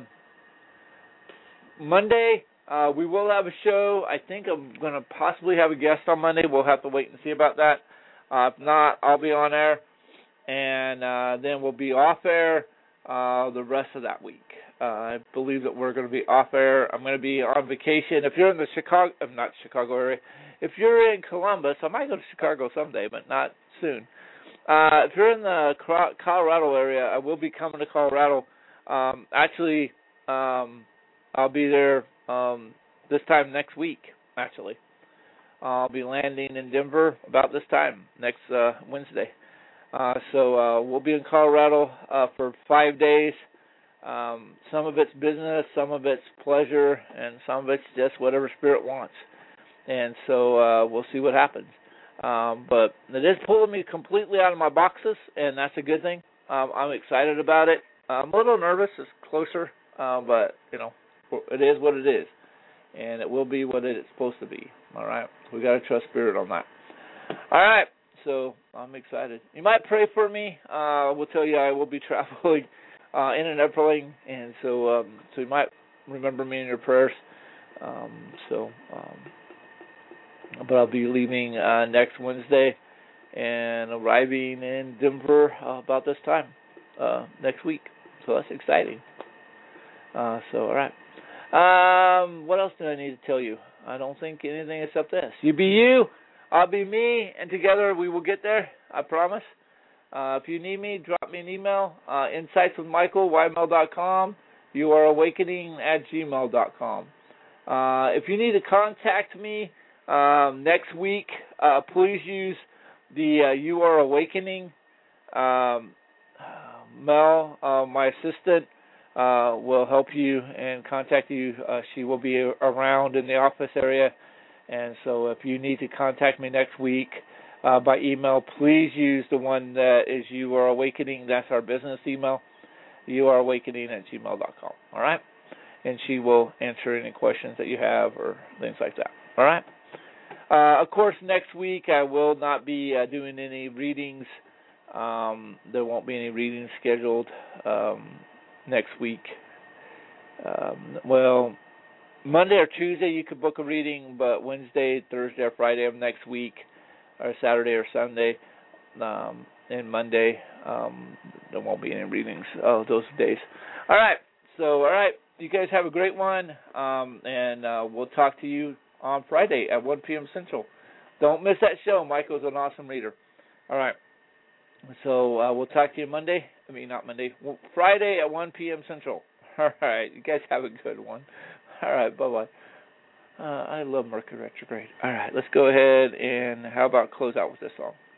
Monday, uh, we will have a show. I think I'm going to possibly have a guest on Monday. We'll have to wait and see about that. Uh, if not, I'll be on air. And uh, then we'll be off air uh, the rest of that week. Uh, I believe that we're going to be off air. I'm going to be on vacation. If you're in the Chicago, uh, not Chicago area, if you're in Columbus, I might go to Chicago someday, but not soon. Uh, if you're in the Colorado area, I will be coming to Colorado. Um, actually, um, I'll be there um, this time next week, actually. I'll be landing in Denver about this time, next uh, Wednesday. Uh, so uh, we'll be in Colorado uh, for five days. Um, some of it's business, some of it's pleasure, and some of it's just whatever Spirit wants. And so uh, we'll see what happens. Um, but it is pulling me completely out of my boxes, and that's a good thing. Um, I'm excited about it. I'm a little nervous. It's closer, uh, but, you know, it is what it is. And it will be what it's supposed to be. All right? We got to trust Spirit on that. All right. So I'm excited. You might pray for me. Uh, I will tell you I will be traveling uh, in an airplane, and so um, so you might remember me in your prayers. Um, so, um, but I'll be leaving uh, next Wednesday and arriving in Denver uh, about this time uh, next week. So that's exciting. Uh, so all right. Um, what else do I need to tell you? I don't think anything except this. You be you. I'll be me, and together we will get there, I promise. Uh, if you need me, drop me an email, uh, insights with michael y mail dot com, you are awakening at gmail dot com. Uh, if you need to contact me um, next week, uh, please use the uh, You Are Awakening. Um, Mel, uh, my assistant, uh, will help you and contact you. Uh, she will be around in the office area. And so if you need to contact me next week uh, by email, please use the one that is You Are Awakening. That's our business email, you are awakening at gmail dot com. All right? And she will answer any questions that you have or things like that. All right? Uh, of course, next week I will not be uh, doing any readings. Um, there won't be any readings scheduled um, next week. Um, well... Monday or Tuesday you could book a reading, but Wednesday, Thursday, or Friday of next week, or Saturday or Sunday, um, and Monday, um, there won't be any readings oh, those days. All right, so, all right, you guys have a great one, um, and uh, we'll talk to you on Friday at one p.m. Central. Don't miss that show. Michael's an awesome reader. All right, so uh, we'll talk to you Monday. I mean, not Monday, Friday at one p.m. Central. All right, you guys have a good one. All right, bye-bye. Uh, I love Mercury retrograde. All right, let's go ahead and how about close out with this song?